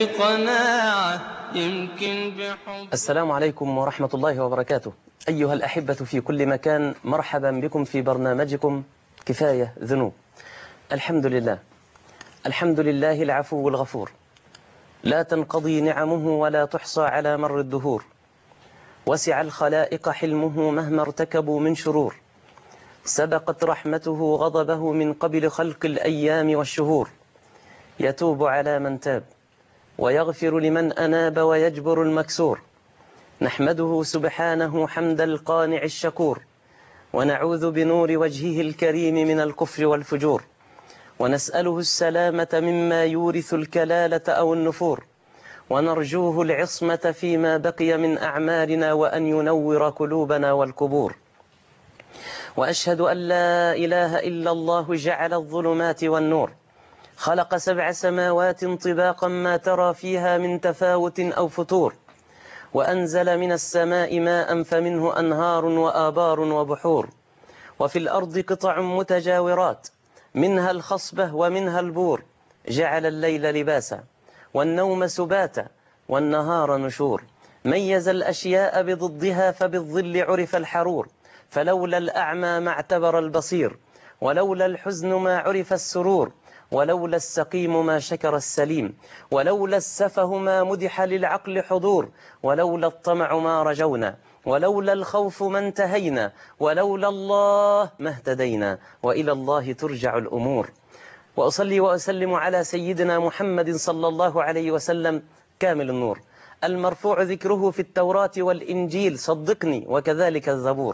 قناعة يمكن بحب. السلام عليكم ورحمة الله وبركاته. أيها الأحبة في كل مكان، مرحبا بكم في برنامجكم كفاية ذنوب. الحمد لله، الحمد لله العفو الغفور، لا تنقضي نعمه ولا تحصى على مر الدهور، وسع الخلائق حلمه مهما ارتكبوا من شرور، سبقت رحمته غضبه من قبل خلق الأيام والشهور، يتوب على من تاب ويغفر لمن أناب ويجبر المكسور، نحمده سبحانه حمد القانع الشكور، ونعوذ بنور وجهه الكريم من الكفر والفجور، ونسأله السلامة مما يورث الكلالة أو النفور، ونرجوه العصمة فيما بقي من أعمالنا وأن ينور قلوبنا والقبور. وأشهد أن لا إله إلا الله جعل الظلمات والنور، خلق 7 سماوات طباقا ما ترى فيها من تفاوت أو فتور، وأنزل من السماء ماء فمنه أنهار وآبار وبحور، وفي الأرض قطع متجاورات منها الخصبة ومنها البور، جعل الليل لباسا والنوم سباتا والنهار نشور، ميز الأشياء بضدها فبالظل عرف الحرور، فلولا الأعمى ما اعتبر البصير، ولولا الحزن ما عرف السرور، ولولا السقيم ما شكر السليم، ولولا السفه ما مدح للعقل حضور، ولولا الطمع ما رجونا، ولولا الخوف ما انتهينا، ولولا الله ما اهتدينا، وإلى الله ترجع الأمور. وأصلي وأسلم على سيدنا محمد صلى الله عليه وسلم كامل النور، المرفوع ذكره في التوراة والإنجيل صدقني وكذلك الزبور،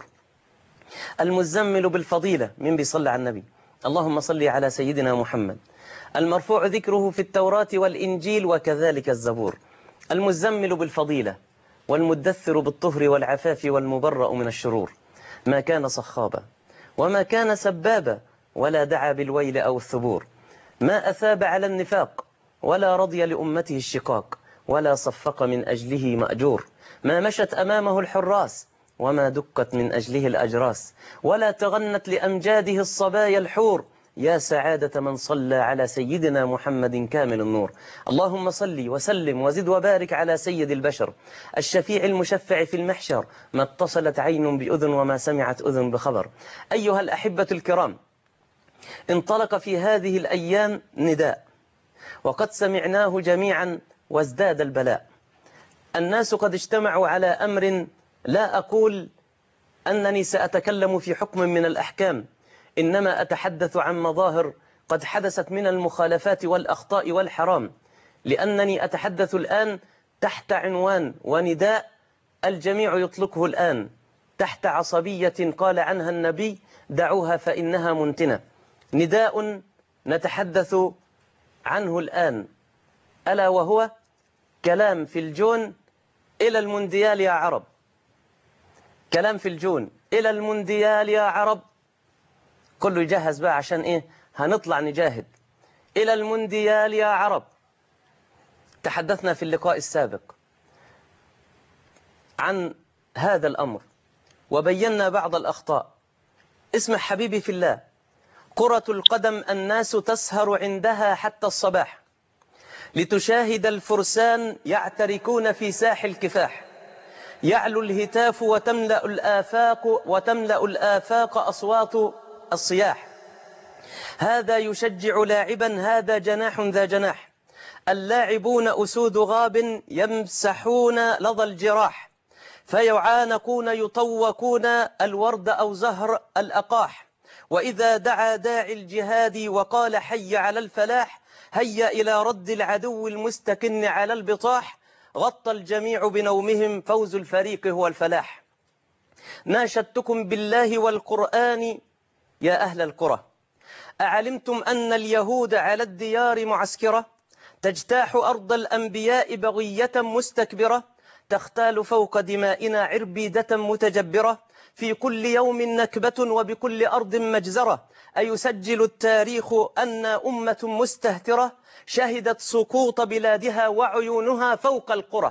المزمل بالفضيلة من بيصلي على النبي، اللهم صل على سيدنا محمد، المرفوع ذكره في التوراة والإنجيل وكذلك الزبور، المزمل بالفضيلة والمدثر بالطهر والعفاف والمبرأ من الشرور، ما كان صخابا وما كان سبابا ولا دعا بالويل أو الثبور، ما أثاب على النفاق ولا رضي لأمته الشقاق، ولا صفق من أجله مأجور، ما مشت أمامه الحراس وما دكت من أجله الأجراس، ولا تغنت لأمجاده الصبايا الحور، يا سعادة من صلى على سيدنا محمد كامل النور. اللهم صل وسلم وزد وبارك على سيد البشر الشفيع المشفع في المحشر، ما اتصلت عين بأذن وما سمعت أذن بخبر. أيها الأحبة الكرام، انطلق في هذه الأيام نداء، وقد سمعناه جميعا وازداد البلاء. الناس قد اجتمعوا على أمر، لا أقول أنني سأتكلم في حكم من الأحكام، إنما أتحدث عن مظاهر قد حدثت من المخالفات والأخطاء والحرام، لأنني أتحدث الآن تحت عنوان ونداء الجميع يطلقه الآن تحت عصبية قال عنها النبي: دعوها فإنها منتنة. نداء نتحدث عنه الآن، ألا وهو كلام في الجون إلى المونديال يا عرب. كلام في الجون إلى المونديال يا عرب. كله يجهز بقى عشان إيه؟ هنطلع نجاهد. إلى المونديال يا عرب. تحدثنا في اللقاء السابق عن هذا الأمر وبينا بعض الأخطاء. اسمع حبيبي في الله، كرة القدم الناس تسهر عندها حتى الصباح لتشاهد الفرسان يعتركون في ساح الكفاح، يعلو الهتاف وتملأ الآفاق أصوات الصياح، هذا يشجع لاعبا، هذا جناح ذا جناح، اللاعبون أسود غاب يمسحون لظى الجراح، فيعانقون يطوقون الورد أو زهر الأقاح، وإذا دعا داعي الجهاد وقال حي على الفلاح، هيا إلى رد العدو المستكن على البطاح، غطى الجميع بنومهم، فوز الفريق هو الفلاح. ناشدتكم بالله والقرآن يا أهل القرى، أعلمتم أن اليهود على الديار معسكرة، تجتاح أرض الأنبياء بغية مستكبرة، تختال فوق دمائنا عربيدة متجبرة، في كل يوم نكبة وبكل أرض مجزرة، أيسجل التاريخ أن أمة مستهترة شهدت سقوط بلادها وعيونها فوق القرى.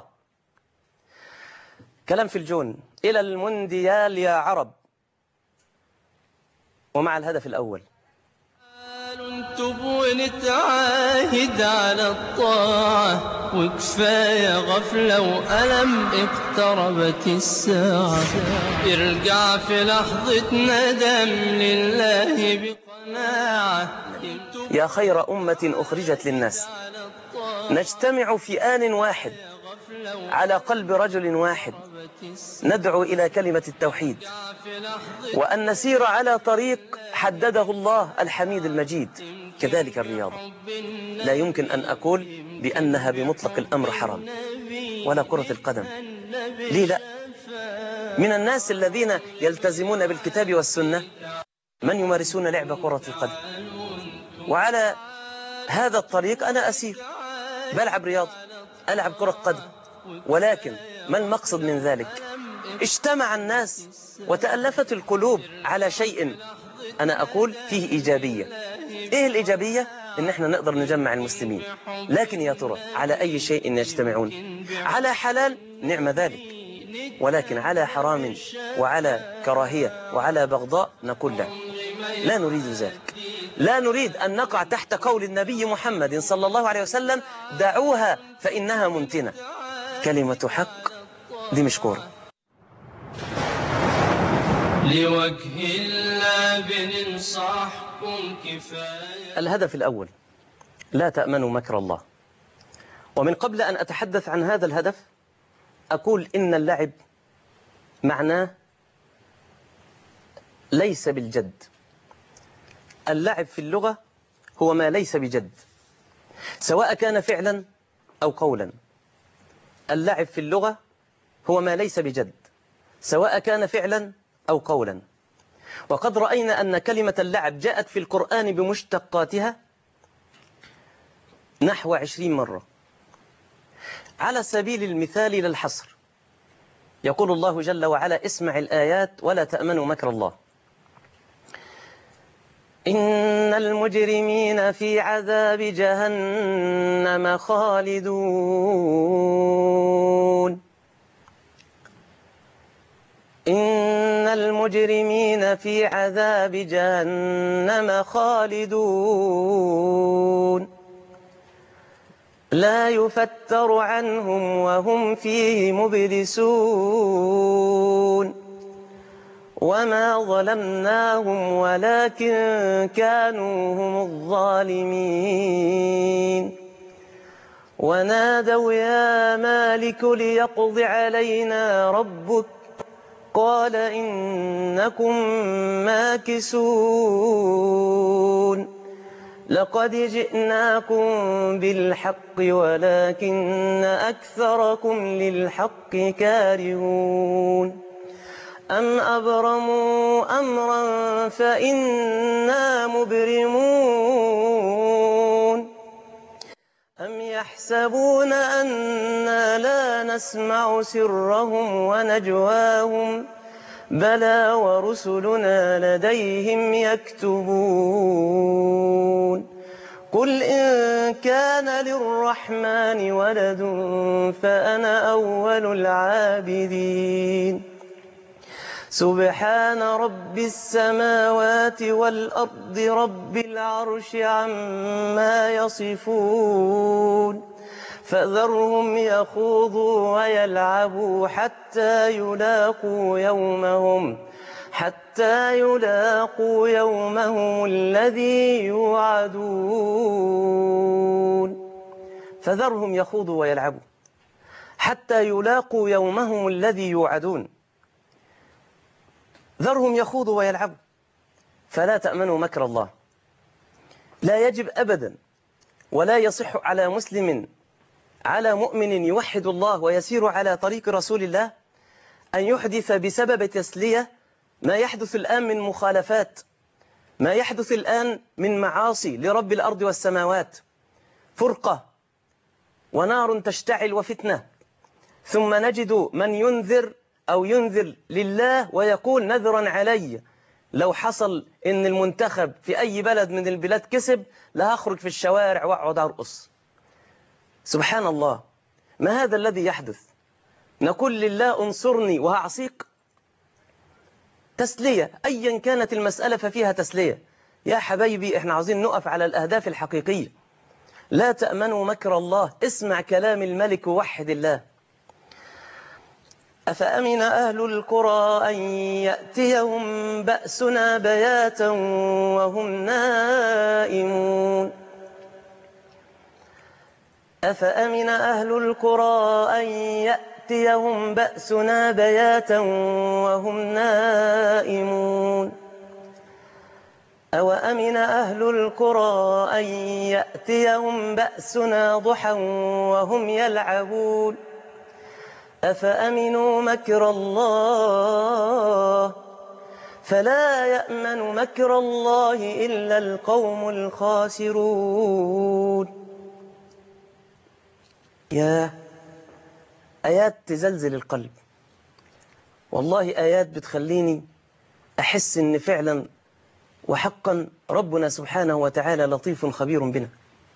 كلام في الجون إلى المونديال يا عرب، ومع الهدف الأول. نتوب ونتعاهد على الطاعة، وكفاية غفلة وألم اقتربت الساعة. ارجع في لحظة ندم لله بقناعة. يا خير أمة أخرجت للناس، نجتمع في آن واحد على قلب رجل واحد، ندعو إلى كلمة التوحيد، وأن نسير على طريق حدده الله الحميد المجيد. كذلك الرياضة، لا يمكن أن أقول بأنها بمطلق الأمر حرام، ولا كرة القدم. ليه لا؟ من الناس الذين يلتزمون بالكتاب والسنة من يمارسون لعب كرة القدم، وعلى هذا الطريق أنا أسير، بلعب رياضة، ألعب كرة قدم. ولكن ما المقصد من ذلك؟ اجتمع الناس وتألفت القلوب على شيء أنا أقول فيه إيجابية. إيه الإيجابية؟ إن إحنا نقدر نجمع المسلمين. لكن يا ترى على أي شيء يجتمعون؟ على حلال نعم ذلك، ولكن على حرام وعلى كراهية وعلى بغضاء نقول لا، لا نريد ذلك. لا نريد أن نقع تحت قول النبي محمد صلى الله عليه وسلم: دعوها فإنها منتنة. كلمة حق دي مش كورة. لوجه الله بننصحكم كفاية. الهدف الأول: لا تأمنوا مكر الله. ومن قبل أن أتحدث عن هذا الهدف أقول إن اللعب معناه ليس بالجد. اللعب في اللغة هو ما ليس بجد، سواء كان فعلا أو قولا. اللعب في اللغة هو ما ليس بجد، سواء كان فعلا أو قولا. وقد رأينا أن كلمة اللعب جاءت في القرآن بمشتقاتها نحو 20 مرة. على سبيل المثال للحصر، يقول الله جل وعلا: اسمع الآيات ولا تأمنوا مكر الله. إن المجرمين في عذاب جهنم خالدون. إن المجرمين في عذاب جهنم خالدون لا يفتر عنهم وهم فيه مبلسون وما ظلمناهم ولكن كانوا هم الظالمين ونادوا يا مالك ليقض علينا ربك قال إنكم ماكثون لقد جئناكم بالحق ولكن أكثركم للحق كارهون أم أبرموا أمرا فإنا مبرمون أم يحسبون أنا لا نسمع سرهم ونجواهم بلى ورسلنا لديهم يكتبون قل إن كان للرحمن ولد فأنا أول العابدين سبحان رب السماوات والأرض رب العرش عما يصفون فذرهم يخوضوا ويلعبوا حتى يلاقوا يومهم الذي يوعدون فذرهم يخوضوا ويلعبوا حتى يلاقوا يومهم الذي يوعدون ذرهم يخوضوا ويلعبوا فلا تأمنوا مكر الله. لا يجب أبدا ولا يصح على مسلم على مؤمن يوحد الله ويسير على طريق رسول الله أن يحدث بسبب تسلية ما يحدث الآن من مخالفات، ما يحدث الآن من معاصي لرب الأرض والسماوات، فرقة ونار تشتعل وفتنة، ثم نجد من ينذر أو ينذر لله ويقول نذرا علي لو حصل إن المنتخب في أي بلد من البلاد كسب لا هخرج في الشوارع وأقعد أرقص. سبحان الله، ما هذا الذي يحدث؟ نقول لله انصرني وهعصيك. تسلية أيا كانت المسألة ففيها تسلية. يا حبايبي احنا عاوزين نقف على الأهداف الحقيقية. لا تأمنوا مكر الله. اسمع كلام الملك ووحد الله. أفأمن أهل القرى أن يأتيهم بأسنا بياتا وهم نائمون. أفأمن أهل القرى أن يأتيهم بأسنا بياتا وهم نائمون. أوأمن أهل القرى أن يأتيهم بأسنا ضحى وهم يلعبون. أفأمنوا مكر الله فلا يأمن مكر الله إلا القوم الخاسرون. يا آيات تزلزل القلب، والله آيات بتخليني أحس إن فعلا وحقا ربنا سبحانه وتعالى لطيف خبير بنا.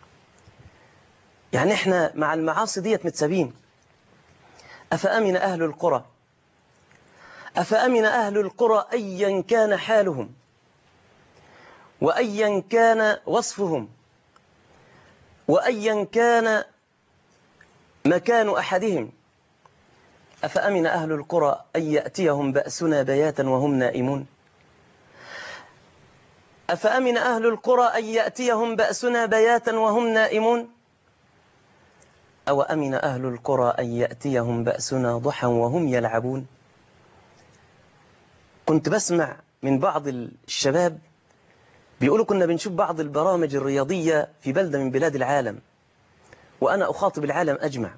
يعني احنا مع المعاصي ديت متسابين. أفأمن أهل القرى، أفأمن أهل القرى أيا كان حالهم وأيا كان وصفهم وأيا كان مكان أحدهم. أفأمن أهل القرى أن يأتيهم بأسنا بياتا وهم نائمون. أفأمن أهل القرى أن يأتيهم بأسنا بياتا وهم نائمون. أو أمن أهل القرى أن يأتيهم بأسنا ضحى وهم يلعبون. كنت بسمع من بعض الشباب بيقولوا كنا بنشوف بعض البرامج الرياضية في بلدة من بلاد العالم، وأنا أخاطب العالم أجمع،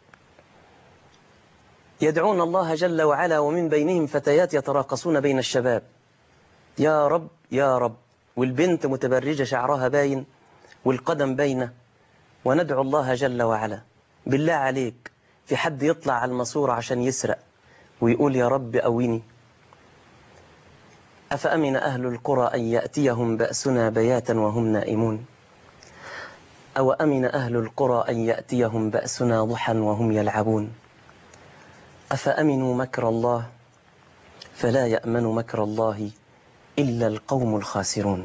يدعون الله جل وعلا ومن بينهم فتيات يتراقصون بين الشباب. يا رب يا رب، والبنت متبرجة شعرها باين والقدم باينة، وندعو الله جل وعلا. بالله عليك في حد يطلع على الماسورة عشان يسرق ويقول يا رب قويني؟ أفأمن أهل القرى أن يأتيهم بأسنا بياتا وهم نائمون. أو أمن أهل القرى أن يأتيهم بأسنا ضحى وهم يلعبون. أفأمنوا مكر الله فلا يأمن مكر الله إلا القوم الخاسرون.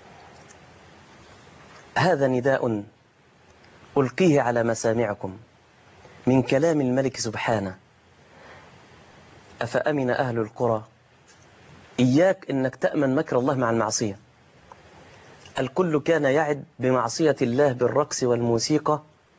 هذا نداء ألقيه على مسامعكم من كلام الملك سبحانه. أفأمن أهل القرى، إياك أنك تأمن مكر الله مع المعصية. الكل كان يعد بمعصية الله بالرقص والموسيقى،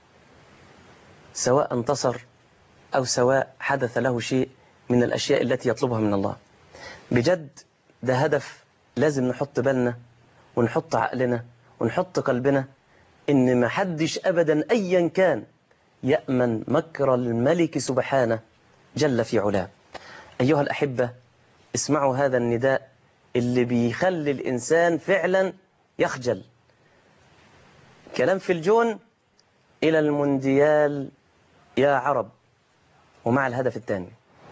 سواء انتصر أو سواء حدث له شيء من الأشياء التي يطلبها من الله. بجد ده هدف لازم نحط بالنا ونحط عقلنا ونحط قلبنا، إن ما حدش أبدا أيا كان يأمن مكر الملك سبحانه جل في علاه. أيها الأحبة، اسمعوا هذا النداء اللي بيخلي الإنسان فعلا يخجل. كلام في الجون إلى المونديال يا عرب، ومع الهدف الثاني.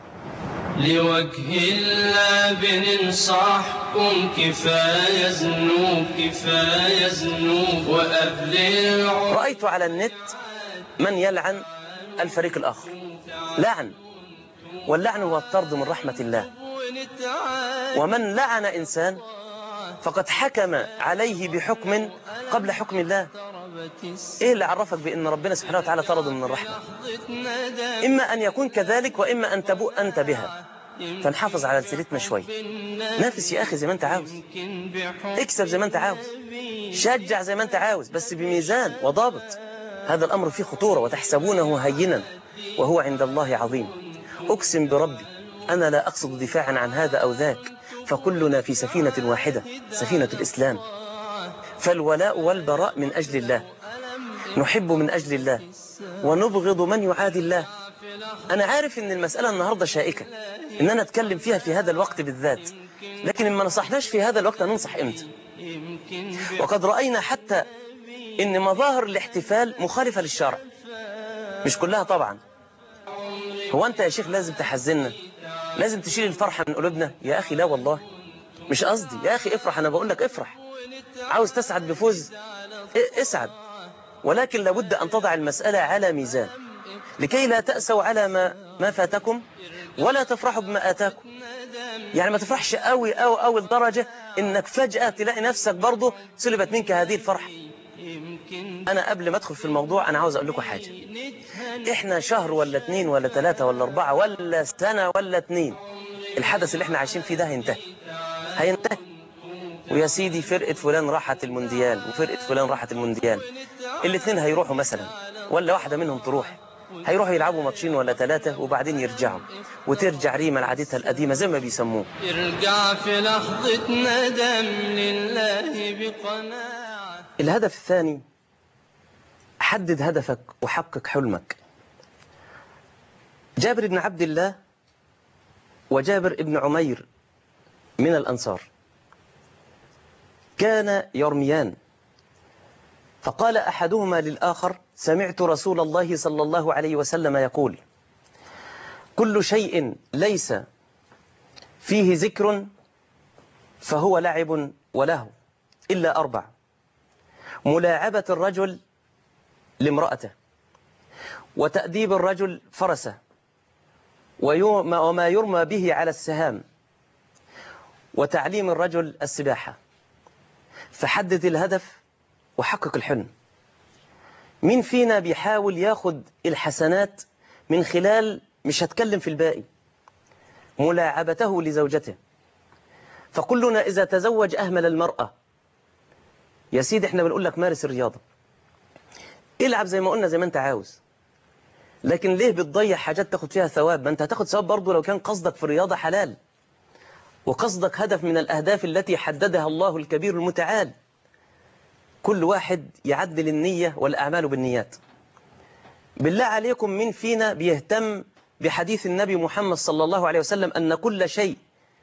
لوجه الله بننصحكم كفاية ذنوب كفاية ذنوب وقبل العمر. رأيت على النت من يلعن الفريق الآخر، لعن، واللعن هو الطرد من رحمة الله. ومن لعن إنسان فقد حكم عليه بحكم قبل حكم الله. إيه اللي عرفك بأن ربنا سبحانه وتعالى طرده من الرحمة؟ إما أن يكون كذلك وإما أن تبوء أنت بها. فنحافظ على سيرتنا شوي. نافس يا أخي زي ما أنت عاوز، اكسب زي ما أنت عاوز، شجع زي ما أنت عاوز، بس بميزان وضابط. هذا الأمر فيه خطورة، وتحسبونه هينا وهو عند الله عظيم. أقسم بربي أنا لا أقصد دفاعا عن هذا أو ذاك، فكلنا في سفينة واحدة، سفينة الإسلام. فالولاء والبراء من أجل الله، نحب من أجل الله ونبغض من يعادي الله. أنا عارف أن المسألة النهاردة شائكة أن أنا أتكلم فيها في هذا الوقت بالذات، لكن إن ما نصحناش في هذا الوقت هننصح إمتى؟ وقد رأينا حتى أن مظاهر الاحتفال مخالفة للشرع، مش كلها طبعا. هو أنت يا شيخ لازم تحزننا، لازم تشيل الفرحة من قلوبنا؟ يا أخي لا والله، مش قصدي. يا أخي افرح، أنا بقول لك افرح. عاوز تسعد بفوز اسعد، ولكن لابد أن تضع المسألة على ميزان لكي لا تأسوا على ما فاتكم ولا تفرحوا بما آتاكم. يعني ما تفرحش قوي قوي قوي لدرجة انك فجأة تلاقي نفسك برضه سلبت منك هذه الفرحة. انا قبل ما ادخل في الموضوع انا عاوز اقول لكم حاجة. احنا شهر ولا 2 ولا 3 ولا 4 ولا سنة ولا 2 الحدث اللي احنا عايشين فيه ده هينتهي. ويا سيدي فرقة فلان راحت المونديال وفرقة فلان راحت المونديال، الاثنين هيروحوا مثلا ولا واحدة منهم تروح، هيروحوا يلعبوا ماتشين ولا 3 وبعدين يرجعوا، وترجع ريما لعادتها القديمة زي ما بيسموه. يرجع في لحظة ندم لله بقناعة. الهدف الثاني، حدد هدفك وحقق حلمك. جابر بن عبد الله وجابر بن عمير من الأنصار كان يرميان، فقال أحدهما للآخر: سمعت رسول الله صلى الله عليه وسلم يقول: كل شيء ليس فيه ذكر فهو لعب ولهو إلا 4: ملاعبة الرجل لامرأته، وتأديب الرجل فرسه، وما يرمى به على السهام، وتعليم الرجل السباحة. فحدد الهدف وحقق الحلم. مين فينا بيحاول ياخد الحسنات من خلال، مش هتكلم في الباقي، ملاعبته لزوجته؟ فكلنا إذا تزوج أهمل المرأة. يا سيدي احنا بنقول لك مارس الرياضة، العب زي ما قلنا زي ما انت عاوز، لكن ليه بتضيع حاجات تاخد فيها ثواب؟ ما انت هتاخد ثواب برضه لو كان قصدك في الرياضة حلال، وقصدك هدف من الأهداف التي حددها الله الكبير المتعال. كل واحد يعدل النية والأعمال بالنيات. بالله عليكم مين فينا بيهتم بحديث النبي محمد صلى الله عليه وسلم أن كل شيء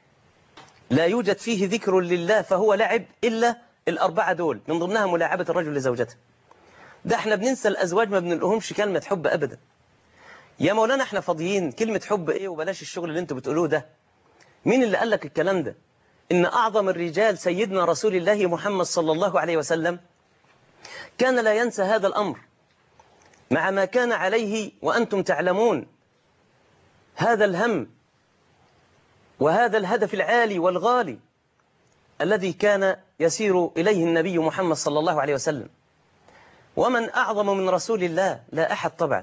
لا يوجد فيه ذكر لله فهو لعب إلا ال4 دول، من ضمنها ملاعبة الرجل لزوجته؟ ده احنا بننسى الأزواج، ما بنلقهمش كلمة حب أبدا. يا مولانا احنا فاضيين، كلمة حب ايه وبلاش الشغل اللي انتوا بتقولوه ده. مين اللي قال لك الكلام ده؟ إن أعظم الرجال سيدنا رسول الله محمد صلى الله عليه وسلم كان لا ينسى هذا الأمر، مع ما كان عليه وأنتم تعلمون هذا الهم وهذا الهدف العالي والغالي الذي كان يسير إليه النبي محمد صلى الله عليه وسلم. ومن أعظم من رسول الله؟ لا أحد طبعا.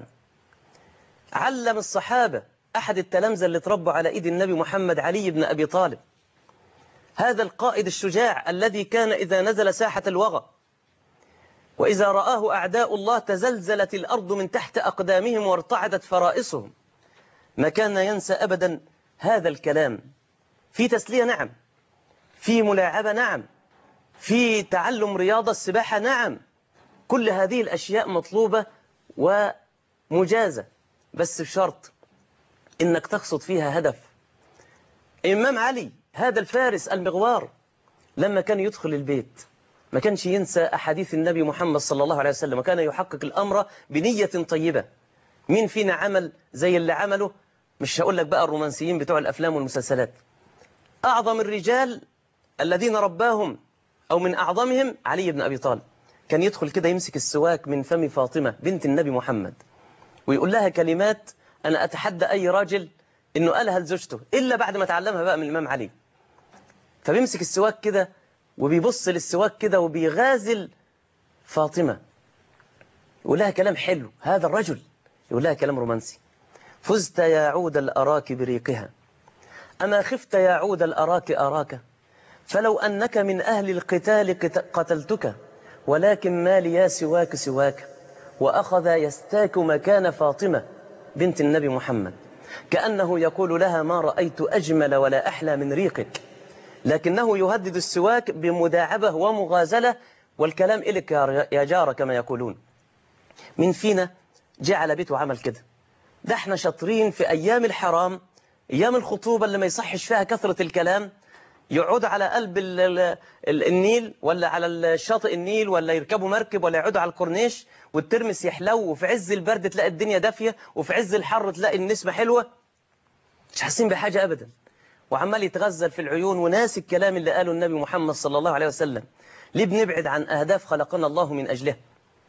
علم الصحابة، أحد التلامذة اللي تربوا على إيد النبي محمد، علي بن أبي طالب، هذا القائد الشجاع الذي كان إذا نزل ساحة الوغى وإذا رآه أعداء الله تزلزلت الأرض من تحت أقدامهم وارتعدت فرائصهم، ما كان ينسى أبدا هذا الكلام. في تسلية نعم، في ملاعبة نعم، في تعلم رياضة السباحة نعم، كل هذه الأشياء مطلوبة ومجازة، بس بشرط إنك تقصد فيها هدف. إمام علي هذا الفارس المغوار لما كان يدخل البيت ما كانش ينسى أحاديث النبي محمد صلى الله عليه وسلم، وكان يحقق الأمر بنية طيبة. مين فينا عمل زي اللي عمله؟ مش هقول لك بقى الرومانسيين بتوع الأفلام والمسلسلات. أعظم الرجال الذين رباهم أو من أعظمهم علي بن أبي طالب، كان يدخل كده يمسك السواك من فم فاطمة بنت النبي محمد ويقول لها كلمات أنا أتحدى أي راجل إنه قالها لزوجته إلا بعد ما تعلمها بقى من الإمام علي. فبيمسك السواك كده وبيبص للسواك كده وبيغازل فاطمة، يقول لها كلام حلو. هذا الرجل يقول لها كلام رومانسي: فزت يا عود الأراك بريقها، أما خفت يا عود الأراك أراك، فلو أنك من أهل القتال قتلتك، ولكن ما لي سواك سواك. وأخذ يستاك مكان فاطمة بنت النبي محمد، كأنه يقول لها ما رأيت أجمل ولا أحلى من ريقك، لكنه يهدد السواك بمداعبة ومغازلة، والكلام إلك يا جارة كما يقولون. من فينا جعل بيته عمل كده؟ ده احنا شاطرين في أيام الحرام، أيام الخطوبة اللي ما يصحش فيها كثرة الكلام، يقعد على قلب النيل ولا على الشاطئ النيل ولا يركبوا مركب ولا يقعدوا على الكورنيش والترمس يحلو، وفي عز البرد تلاقي الدنيا دافية وفي عز الحر تلاقي النسمة حلوة، مش حاسين بحاجة أبدا، وعمال يتغزل في العيون وناس الكلام اللي قاله النبي محمد صلى الله عليه وسلم. ليه بنبعد عن أهداف خلقنا الله من أجلها؟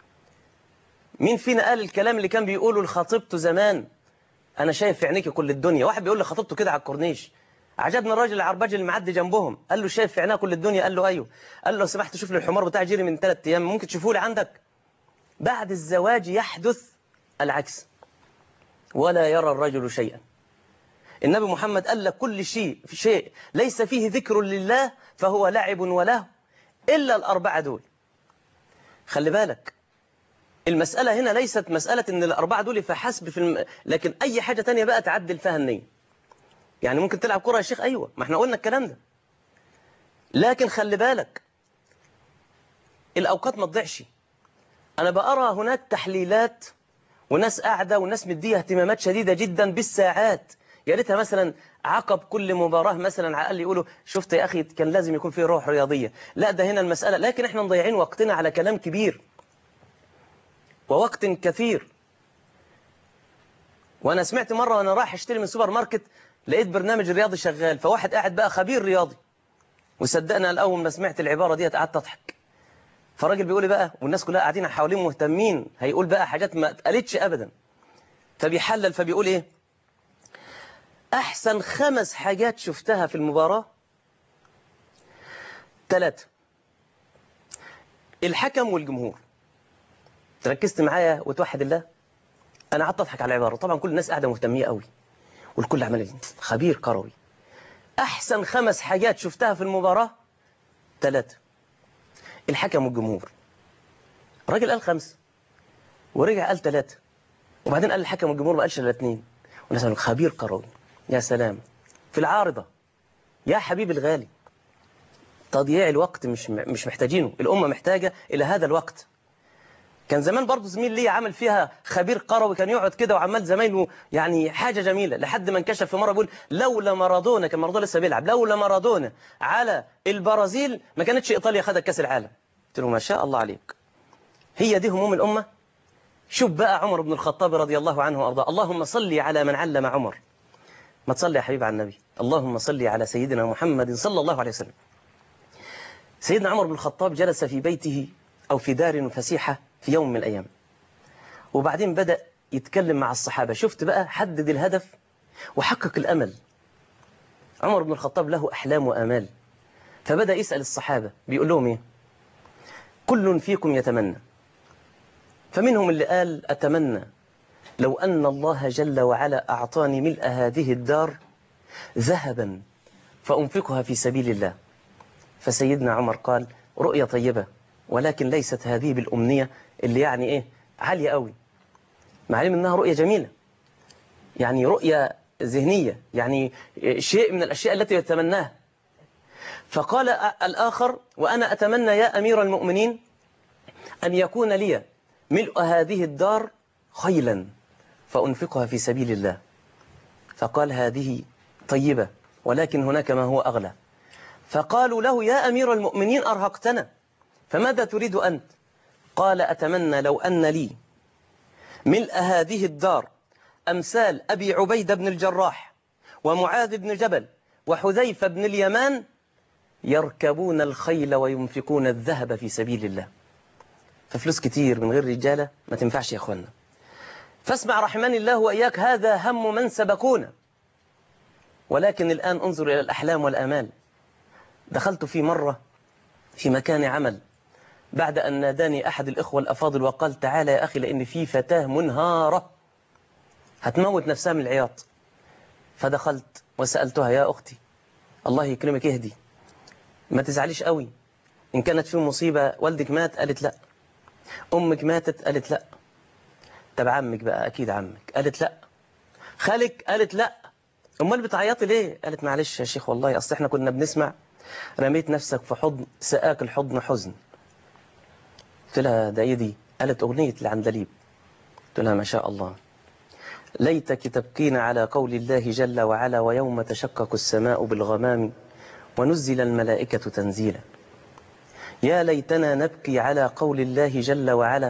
مين فينا قال الكلام اللي كان بيقوله لخطيبته زمان: أنا شايف في عينيك كل الدنيا؟ واحد بيقول لخطيبته كده على الكورنيش، عجبني الراجل العرباج اللي معدي جنبهم، قال له شايف في عيناه كل الدنيا؟ قال له ايوه. قال له لو سمحت شوف لي الحمار بتاعي جري من 3 ايام، ممكن تشوفه لي عندك؟ بعد الزواج يحدث العكس، ولا يرى الرجل شيئا. النبي محمد قال لك كل شيء في شيء ليس فيه ذكر لله فهو لعب وله، إلا ال4 دول. خلي بالك المسألة هنا ليست مسألة إن ال4 دول فحسب لكن أي حاجة تانية بقى تعدل فيها النية. يعني ممكن تلعب كرة يا شيخ، أيوة، ما احنا قلنا الكلام ده. لكن خلي بالك الأوقات ما تضيعش. أنا بأرى هناك تحليلات وناس قاعدة وناس مديها اهتمامات شديدة جدا بالساعات، يا ريتها مثلا عقب كل مباراة مثلا على الأقل يقولوا شفت يا أخي كان لازم يكون فيه روح رياضية. لا، ده هنا المسألة، لكن احنا مضيعين وقتنا على كلام كبير ووقت كثير. وأنا سمعت مرة وأنا رايح اشتري من سوبر ماركت لقيت برنامج رياضي شغال، فواحد قاعد بقى خبير رياضي، وصدقنا الأول ما سمعت العبارة دي قعدت أضحك. فالراجل بيقول لي بقى، والناس كلها قاعدين حوالين مهتمين، هيقول بقى حاجات ما اتقالتش أبدا، فبيحلل فبيقول إيه؟ أحسن 5 حاجات شفتها في المباراة 3: الحكم والجمهور. تركزت معايا وتوحد الله؟ أنا قعدت أضحك على العبارة، طبعا كل الناس قاعدة مهتمية قوي والكل عمال خبير كروي. أحسن 5 حاجات شفتها في المباراة 3: الحكم والجمهور. الراجل قال 5 ورجع قال 3 وبعدين قال الحكم والجمهور، ما قالش إلا 2. والناس قالوا خبير كروي. يا سلام في العارضة يا حبيبي الغالي. تضييع الوقت مش محتاجينه، الأمة محتاجة إلى هذا الوقت. كان زمان برضه زميل لي عمل فيها خبير كروي، كان يقعد كده وعمال زمايله يعني حاجة جميلة، لحد ما انكشف في مرة بيقول لولا مارادونا، كان مارادونا لسه بيلعب، لولا مارادونا على البرازيل ما كانتش إيطاليا خدت كأس العالم. قلت له ما شاء الله عليك. هي دي هموم الأمة. شوف بقى عمر بن الخطاب رضي الله عنه وأرضاه، اللهم صل على من علم عمر. ما تصلي يا حبيب على النبي، اللهم صل على سيدنا محمد صلى الله عليه وسلم. سيدنا عمر بن الخطاب جلس في بيته أو في دار فسيحة في يوم من الأيام، وبعدين بدأ يتكلم مع الصحابة. شفت بقى، حدد الهدف وحقق الأمل. عمر بن الخطاب له أحلام وآمال، فبدأ يسأل الصحابة بيقول لهم إيه؟ كل فيكم يتمنى. فمنهم اللي قال أتمنى لو أن الله جل وعلا أعطاني ملء هذه الدار ذهبا فأنفقها في سبيل الله. فسيدنا عمر قال رؤية طيبة، ولكن ليست هذه بالأمنية اللي يعني إيه عالية قوي، مع علم أنها رؤية جميلة، يعني رؤية ذهنية، يعني شيء من الأشياء التي يتمناها. فقال الآخر وأنا أتمنى يا أمير المؤمنين أن يكون لي ملء هذه الدار خيلا فأنفقها في سبيل الله. فقال هذه طيبة، ولكن هناك ما هو أغلى. فقالوا له يا أمير المؤمنين أرهقتنا، فماذا تريد أنت؟ قال أتمنى لو أن لي ملء هذه الدار أمثال أبي عبيدة بن الجراح ومعاذ بن جبل وحذيفة بن اليمان يركبون الخيل وينفقون الذهب في سبيل الله. ففلوس كتير من غير رجالة ما تنفعش يا أخوانا. فاسمع رحمني الله وإياك، هذا هم من سبقونا. ولكن الآن انظر إلى الأحلام والآمال. دخلت في مرة في مكان عمل بعد أن ناداني أحد الإخوة الأفاضل وقال تعالى يا أخي لأن في فتاة منهارة هتموت نفسها من العياط. فدخلت وسألتها يا أختي الله يكرمك اهدي، ما تزعليش قوي، إن كانت في مصيبة والدك مات؟ قالت لا. أمك ماتت؟ قالت لا. طب عمك بقى؟ أكيد عمك. قالت لا. خالك؟ قالت لا. أمال بتعيطي ليه؟ قالت معلش يا شيخ والله أصل إحنا كنا بنسمع رميت نفسك في حضن سقاك الحضن حزن. قلت لها ده إيه دي؟ قالت أغنية العندليب. قلت لها ما شاء الله، ليتك تبكين على قول الله جل وعلا ويوم تشقق السماء بالغمام ونزل الملائكة تنزيلا. يا ليتنا نبكي على قول الله جل وعلا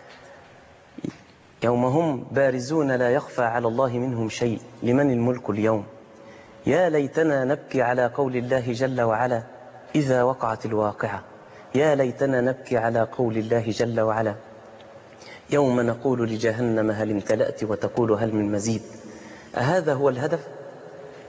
يوم هم بارزون لا يخفى على الله منهم شيء لمن الملك اليوم. يا ليتنا نبكي على قول الله جل وعلا إذا وقعت الواقعة. يا ليتنا نبكي على قول الله جل وعلا يوم نقول لجهنم هل امتلأت وتقول هل من مزيد. أهذا هو الهدف؟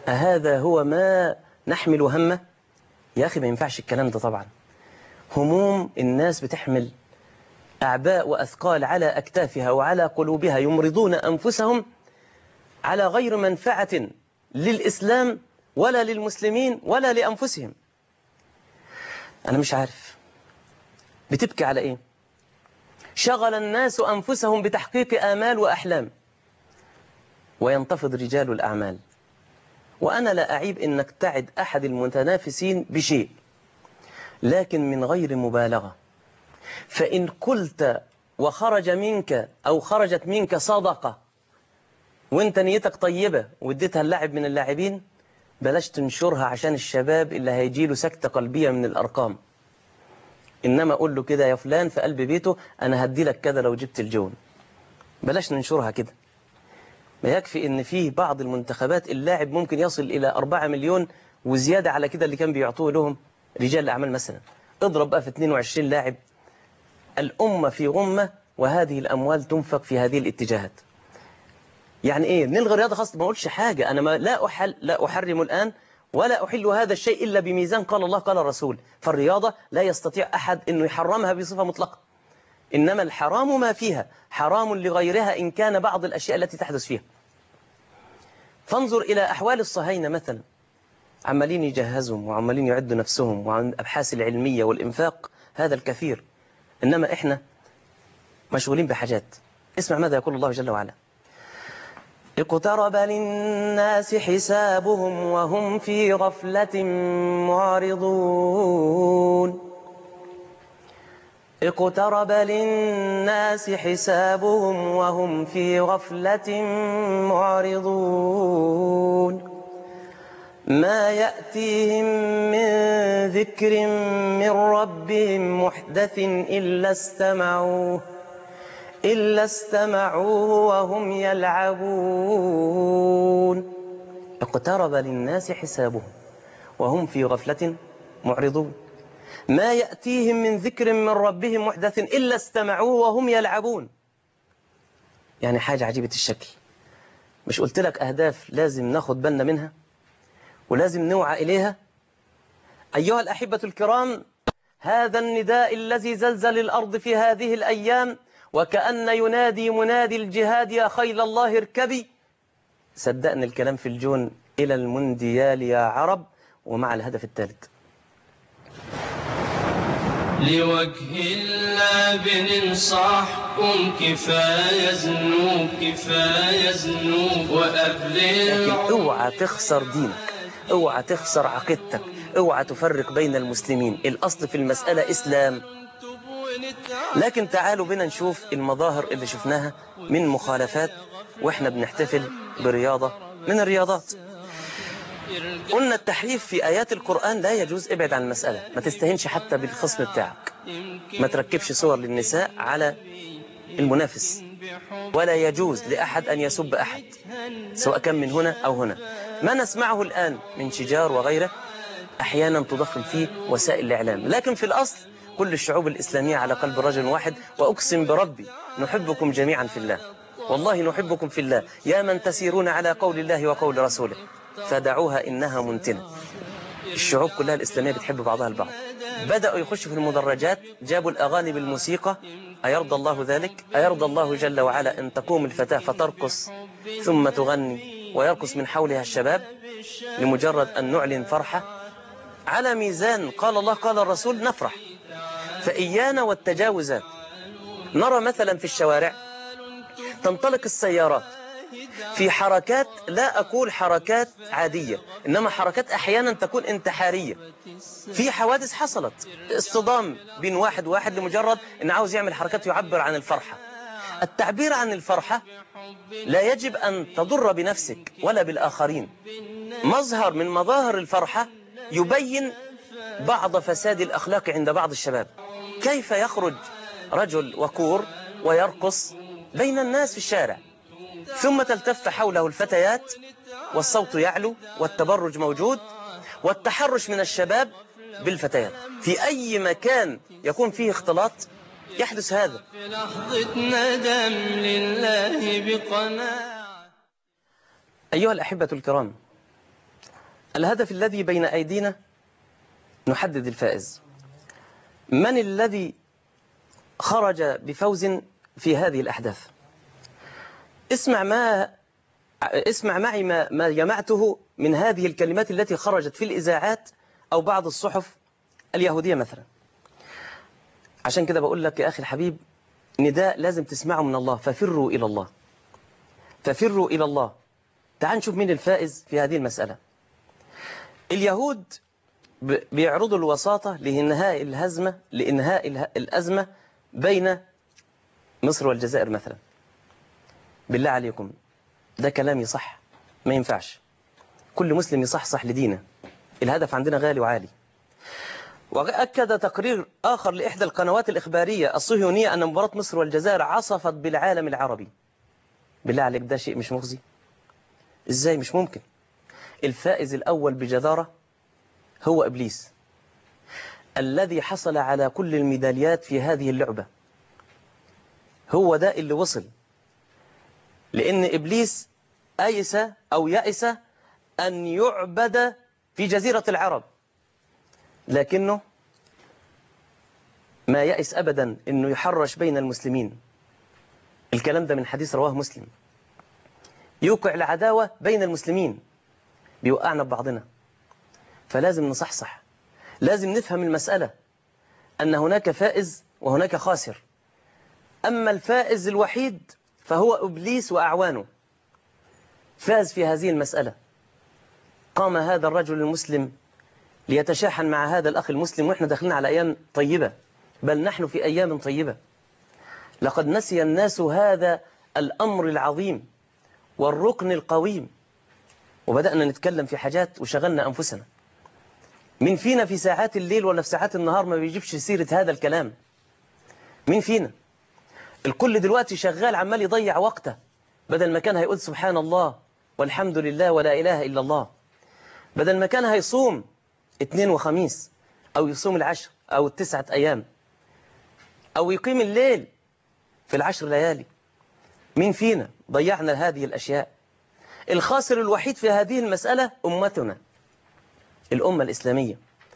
أهذا هو ما نحمل همه؟ يا أخي ما ينفعش الكلام ده طبعا. هموم الناس بتحمل أعباء وأثقال على أكتافها وعلى قلوبها، يمرضون أنفسهم على غير منفعة للإسلام ولا للمسلمين ولا لأنفسهم. أنا مش عارف بتبكي على إيه؟ شغل الناس أنفسهم بتحقيق آمال وأحلام، وينتفض رجال الأعمال. وأنا لا أعيب إنك تعد أحد المتنافسين بشيء، لكن من غير مبالغة. فإن قلت وخرج منك أو خرجت منك صدقة وانت نيتك طيبة واديتها اللاعب من اللاعبين، بلاش تنشرها عشان الشباب اللي هيجيله سكتة قلبية من الأرقام. إنما أقول له كده يا فلان في قلب بيته أنا هدي لك كده لو جبت الجون. بلاش ننشرها كده. ما يكفي إن فيه بعض المنتخبات اللاعب ممكن يصل إلى 4 مليون وزيادة على كده اللي كان بيعطوه لهم رجال الأعمال مثلا. اضرب بقى في 22 لاعب. الأمة في غمة، وهذه الأموال تنفق في هذه الاتجاهات. يعني إيه نلغي الرياضة خاصة؟ ما أقولش حاجة. أنا لا أحرم الآن ولا أحل هذا الشيء إلا بميزان قال الله قال الرسول. فالرياضة لا يستطيع أحد أنه يحرمها بصفة مطلقة. إنما الحرام ما فيها حرام لغيرها إن كان بعض الأشياء التي تحدث فيها. فانظر إلى أحوال الصهاينة مثلا، عمالين يجهزهم وعمالين يعدوا نفسهم وعن الأبحاث العلمية والإنفاق هذا الكثير. إنما إحنا مشغولين بحاجات. اسمع ماذا يقول الله جل وعلا: اقترب للناس حسابهم وهم في غفلة معرضون. اقترب للناس حسابهم وهم في غفلة معرضون. ما يأتيهم من ذكر من ربهم محدث إلا استمعوه وهم يلعبون. اقترب للناس حسابهم وهم في غفلة معرضون. ما يأتيهم من ذكر من ربهم محدث إلا استمعوه وهم يلعبون. يعني حاجة عجيبة الشكل. مش قلت لك أهداف لازم ناخد بالنا منها ولازم نوعى إليها؟ أيها الأحبة الكرام، هذا النداء الذي زلزل الأرض في هذه الأيام وكأن ينادي منادي الجهاد يا خيل الله اركبي. صدقني الكلام في الجون إلى المونديال يا عرب، ومع الهدف الثالث. لوجه الله بننصحكم كفاية ذنوب وقبل لكن اوعى تخسر دينك، اوعى تخسر عقيدتك، اوعى تفرق بين المسلمين. الأصل في المسألة إسلام. لكن تعالوا بنا نشوف المظاهر اللي شفناها من مخالفات وإحنا بنحتفل برياضة من الرياضات. قلنا التحريف في آيات القرآن لا يجوز. ابعد عن المسألة، ما تستهنش حتى بالخصم بتاعك، ما تركبش صور للنساء على المنافس، ولا يجوز لأحد أن يسب أحد سواء كان من هنا أو هنا. ما نسمعه الآن من شجار وغيره أحيانا تضخم فيه وسائل الإعلام، لكن في الأصل كل الشعوب الإسلامية على قلب رجل واحد. وأقسم بربي نحبكم جميعا في الله، والله نحبكم في الله، يا من تسيرون على قول الله وقول رسوله، فدعوها إنها منتنة. الشعوب كلها الإسلامية بتحب بعضها البعض. بدأوا يخشوا في المدرجات، جابوا الأغاني بالموسيقى. أيرضى الله ذلك؟ أيرضى الله جل وعلا أن تقوم الفتاة فترقص ثم تغني ويرقص من حولها الشباب لمجرد أن نعلن فرحة على ميزان قال الله قال الرسول نفرح؟ فإيانا والتجاوزات. نرى مثلا في الشوارع تنطلق السيارات في حركات، لا أقول حركات عادية، إنما حركات أحيانا تكون انتحارية. في حوادث حصلت، اصطدام بين واحد لمجرد أن عاوز يعمل حركات يعبر عن الفرحة. التعبير عن الفرحة لا يجب أن تضر بنفسك ولا بالآخرين. مظهر من مظاهر الفرحة يبين بعض فساد الأخلاق عند بعض الشباب. كيف يخرج رجل وكور ويرقص بين الناس في الشارع، ثم تلتف حوله الفتيات والصوت يعلو والتبرج موجود والتحرش من الشباب بالفتيات. في أي مكان يكون فيه اختلاط يحدث هذا. في لحظة ندم لله بقناعة. أيها الأحبة الكرام، الهدف الذي بين أيدينا نحدد الفائز. من الذي خرج بفوز في هذه الأحداث؟ اسمع معي ما جمعته من هذه الكلمات التي خرجت في الإذاعات أو بعض الصحف اليهودية مثلا. عشان كده بقول لك يا أخي الحبيب، نداء لازم تسمعه من الله: ففروا إلى الله، ففروا إلى الله. تعال نشوف مين الفائز في هذه المسألة. اليهود بيعرضوا الوساطة لإنهاء الأزمة بين مصر والجزائر مثلا. بالله عليكم، ده كلام يصح؟ ما ينفعش. كل مسلم يصحصح لدينه، الهدف عندنا غالي وعالي. وأكد تقرير آخر لإحدى القنوات الإخبارية الصهيونية أن مباراة مصر والجزائر عصفت بالعالم العربي. بالله عليك، ده شيء مش مخزي؟ إزاي؟ مش ممكن. الفائز الأول بجدارة هو إبليس، الذي حصل على كل الميداليات في هذه اللعبة. هو ده اللي وصل، لأن إبليس يأس أن يعبد في جزيرة العرب، لكنه ما يأس أبدا أنه يحرش بين المسلمين. الكلام ده من حديث رواه مسلم. يوقع العداوة بين المسلمين، بيوقعنا ببعضنا. فلازم نصحصح، لازم نفهم المسألة أن هناك فائز وهناك خاسر. أما الفائز الوحيد فهو إبليس وأعوانه. فاز في هذه المسألة. قام هذا الرجل المسلم ليتشاحن مع هذا الأخ المسلم، وإحنا داخلين على أيام طيبة، بل نحن في أيام طيبة. لقد نسي الناس هذا الأمر العظيم والركن القويم، وبدأنا نتكلم في حاجات وشغلنا أنفسنا. مين فينا في ساعات الليل ولا في ساعات النهار ما بيجيبش سيرة هذا الكلام؟ مين فينا؟ الكل دلوقتي شغال عمال يضيع وقته، بدل ما كان هيقول سبحان الله والحمد لله ولا إله إلا الله، بدل ما كان هيصوم 2 وخميس، أو يصوم 10 أو 9 أيام، أو يقيم الليل في 10 ليالي. مين فينا؟ ضيعنا هذه الأشياء. الخاسر الوحيد في هذه المسألة أمتنا، الأمة الإسلامية،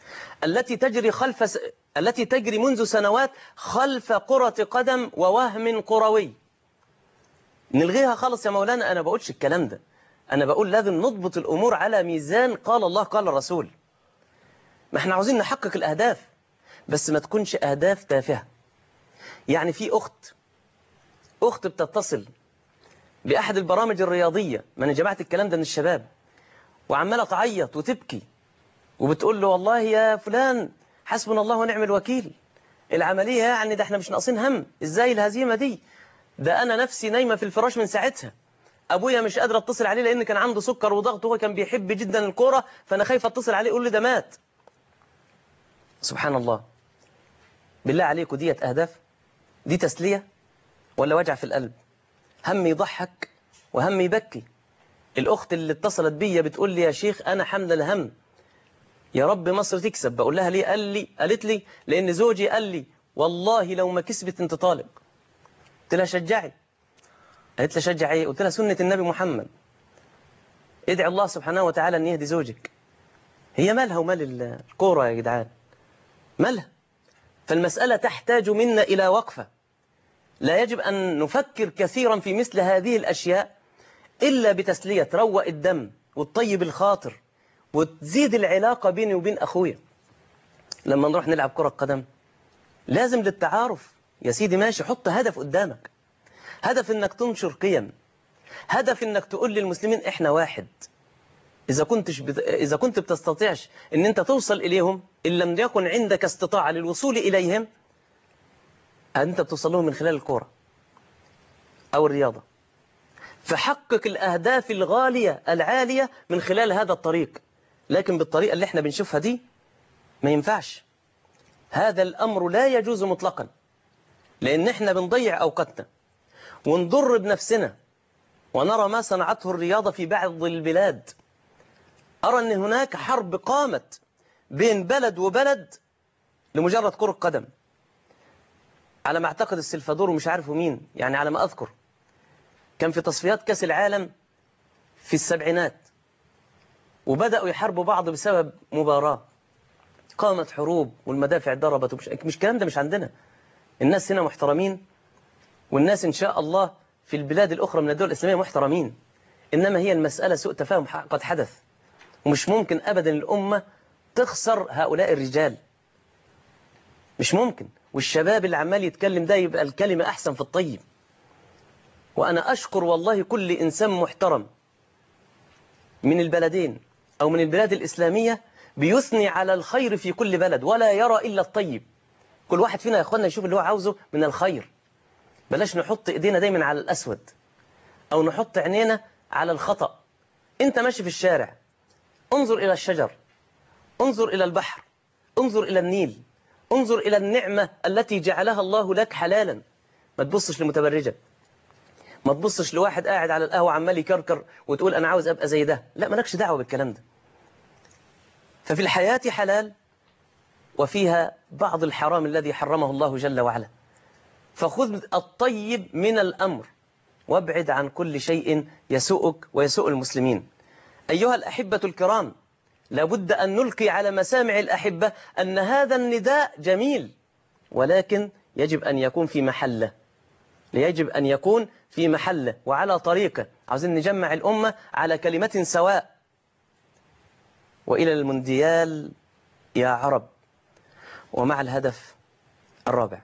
التي تجري منذ سنوات خلف كرة قدم ووهم كروي. نلغيها خالص يا مولانا؟ أنا بقولش الكلام ده. أنا بقول لازم نضبط الأمور على ميزان قال الله قال الرسول. ما احنا عاوزين نحقق الأهداف، بس ما تكونش أهداف تافهة. يعني في أخت بتتصل بأحد البرامج الرياضية، ما أنا جمعت الكلام ده من الشباب، وعمالة تعيط وتبكي، وبتقول له والله يا فلان حسبنا الله ونعم الوكيل، العملية يعني ده احنا مش ناقصين هم، ازاي الهزيمة دي؟ ده أنا نفسي نايمة في الفراش من ساعتها، أبويا مش قادر أتصل عليه لأن كان عنده سكر وضغط، وهو كان بيحب جدا الكورة، فأنا خايف أتصل عليه يقول لي ده مات. سبحان الله. بالله عليكم، ديت أهداف؟ دي تسلية ولا وجع في القلب؟ هم يضحك وهم يبكي. الأخت اللي اتصلت بيا بتقول لي يا شيخ أنا حمل الهم، يا رب مصر تكسب. بقول لها ليه؟ قالت لي لأن زوجي قال لي والله لو ما كسبت انت طالق. قلت لها شجعي. قالت لي شجع ايه؟ قلت لها سنة النبي محمد، ادعي الله سبحانه وتعالى أن يهدي زوجك. هي مالها ومال الكورة يا جدعان؟ مالها؟ فالمسألة تحتاج منا إلى وقفة. لا يجب أن نفكر كثيرا في مثل هذه الأشياء إلا بتسلية، تروق الدم وتطيب الخاطر وتزيد العلاقة بيني وبين أخويا. لما نروح نلعب كرة قدم لازم للتعارف يا سيدي، ماشي، حط هدف قدامك، هدف إنك تنشر قيم، هدف إنك تقول للمسلمين إحنا واحد. إذا كنت بتستطيعش إن أنت توصل إليهم، إن لم يكن عندك استطاعة للوصول إليهم، أنت بتوصل لهم من خلال الكورة أو الرياضة. فحقق الأهداف الغالية العالية من خلال هذا الطريق، لكن بالطريقة اللي احنا بنشوفها دي ما ينفعش. هذا الأمر لا يجوز مطلقا، لأن احنا بنضيع أوقاتنا ونضر بنفسنا. ونرى ما صنعته الرياضة في بعض البلاد. أرى أن هناك حرب قامت بين بلد وبلد لمجرد كرة قدم. على ما أعتقد السلفادور ومش عارفه مين، يعني على ما أذكر كان في تصفيات كأس العالم في السبعينات، وبدأوا يحاربوا بعض بسبب مباراة، قامت حروب والمدافع ضربت مش الكلام ده مش عندنا. الناس هنا محترمين، والناس إن شاء الله في البلاد الأخرى من الدول الإسلامية محترمين، إنما هي المسألة سوء تفاهم قد حدث، ومش ممكن أبدا الأمة تخسر هؤلاء الرجال، مش ممكن. والشباب اللي عمال يتكلم ده يبقى الكلمة أحسن في الطيب. وأنا أشكر والله كل إنسان محترم من البلدين أو من البلاد الإسلامية بيثني على الخير في كل بلد ولا يرى إلا الطيب. كل واحد فينا يا أخوانا يشوف اللي هو عاوزه من الخير، بلاش نحط إيدينا دايما على الأسود أو نحط عينينا على الخطأ. أنت ماشي في الشارع، انظر إلى الشجر، انظر إلى البحر، انظر إلى النيل، انظر إلى النعمة التي جعلها الله لك حلالا. ما تبصش لمتبرجة، ما تبصش لواحد قاعد على القهوة عمال يكركر وتقول أنا عاوز أبقى زي ده. لا، مالكش دعوة بالكلام ده. ففي الحياة حلال وفيها بعض الحرام الذي حرمه الله جل وعلا. فخذ الطيب من الأمر وابعد عن كل شيء يسوءك ويسوء المسلمين. أيها الأحبة الكرام، لابد أن نلقي على مسامع الأحبة أن هذا النداء جميل، ولكن يجب أن يكون في محله، يجب أن يكون في محله وعلى طريقة. عاوزين نجمع الأمة على كلمة سواء. وإلى المونديال يا عرب. ومع الهدف الرابع،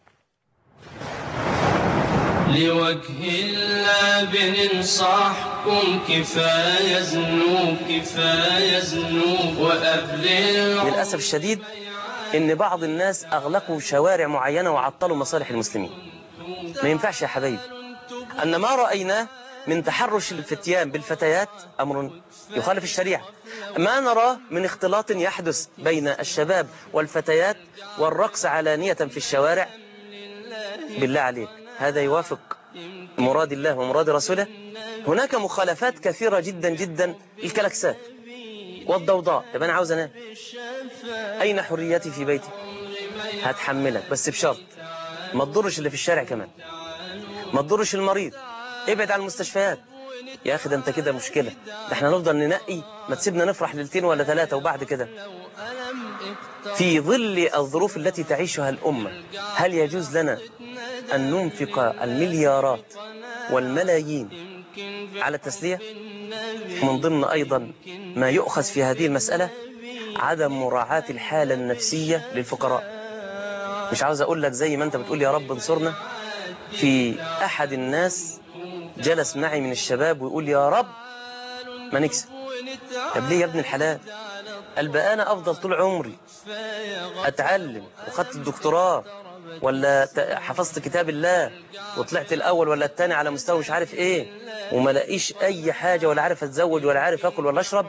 لوجه الله بننصحكم كفاية ذنوب كفاية ذنوب وأبلغ. للأسف الشديد إن بعض الناس أغلقوا شوارع معينة وعطلوا مصالح المسلمين. ما ينفعش يا حبايبي أن ما رأيناه من تحرش الفتيان بالفتيات أمر يخالف الشريعة. ما نراه من اختلاط يحدث بين الشباب والفتيات والرقص علانية في الشوارع، بالله عليك هذا يوافق مراد الله ومراد رسوله؟ هناك مخالفات كثيرة جدا جدا. الكلاكسات والضوضاء. طب أنا عاوز أنام، أين حريتي في بيتي؟ هتحملك بس بشرط ما تضرش اللي في الشارع كمان، ما تضرش المريض، ابعد عن المستشفيات. يا أخي ده أنت كده مشكلة، ده احنا نفضل ننقي، ما تسيبنا نفرح ليلتين ولا ثلاثة وبعد كده. في ظل الظروف التي تعيشها الأمة هل يجوز لنا أن ننفق المليارات والملايين على التسلية؟ من ضمن أيضا ما يؤخذ في هذه المسألة عدم مراعاة الحالة النفسية للفقراء. مش عاوز أقول لك زي ما أنت بتقول يا رب انصرنا، في أحد الناس جلس معي من الشباب ويقول يا رب ما نكسب. طب ليه يا ابن الحلال؟ قال بقى أنا أفضل طول عمري أتعلم وخدت الدكتوراه ولا حفظت كتاب الله وطلعت الأول ولا الثاني على مستوى مش عارف إيه، وما لاقيش أي حاجة ولا عارف أتزوج ولا عارف أكل ولا أشرب،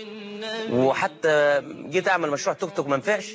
وحتى جيت أعمل مشروع توك توك ما نفعش.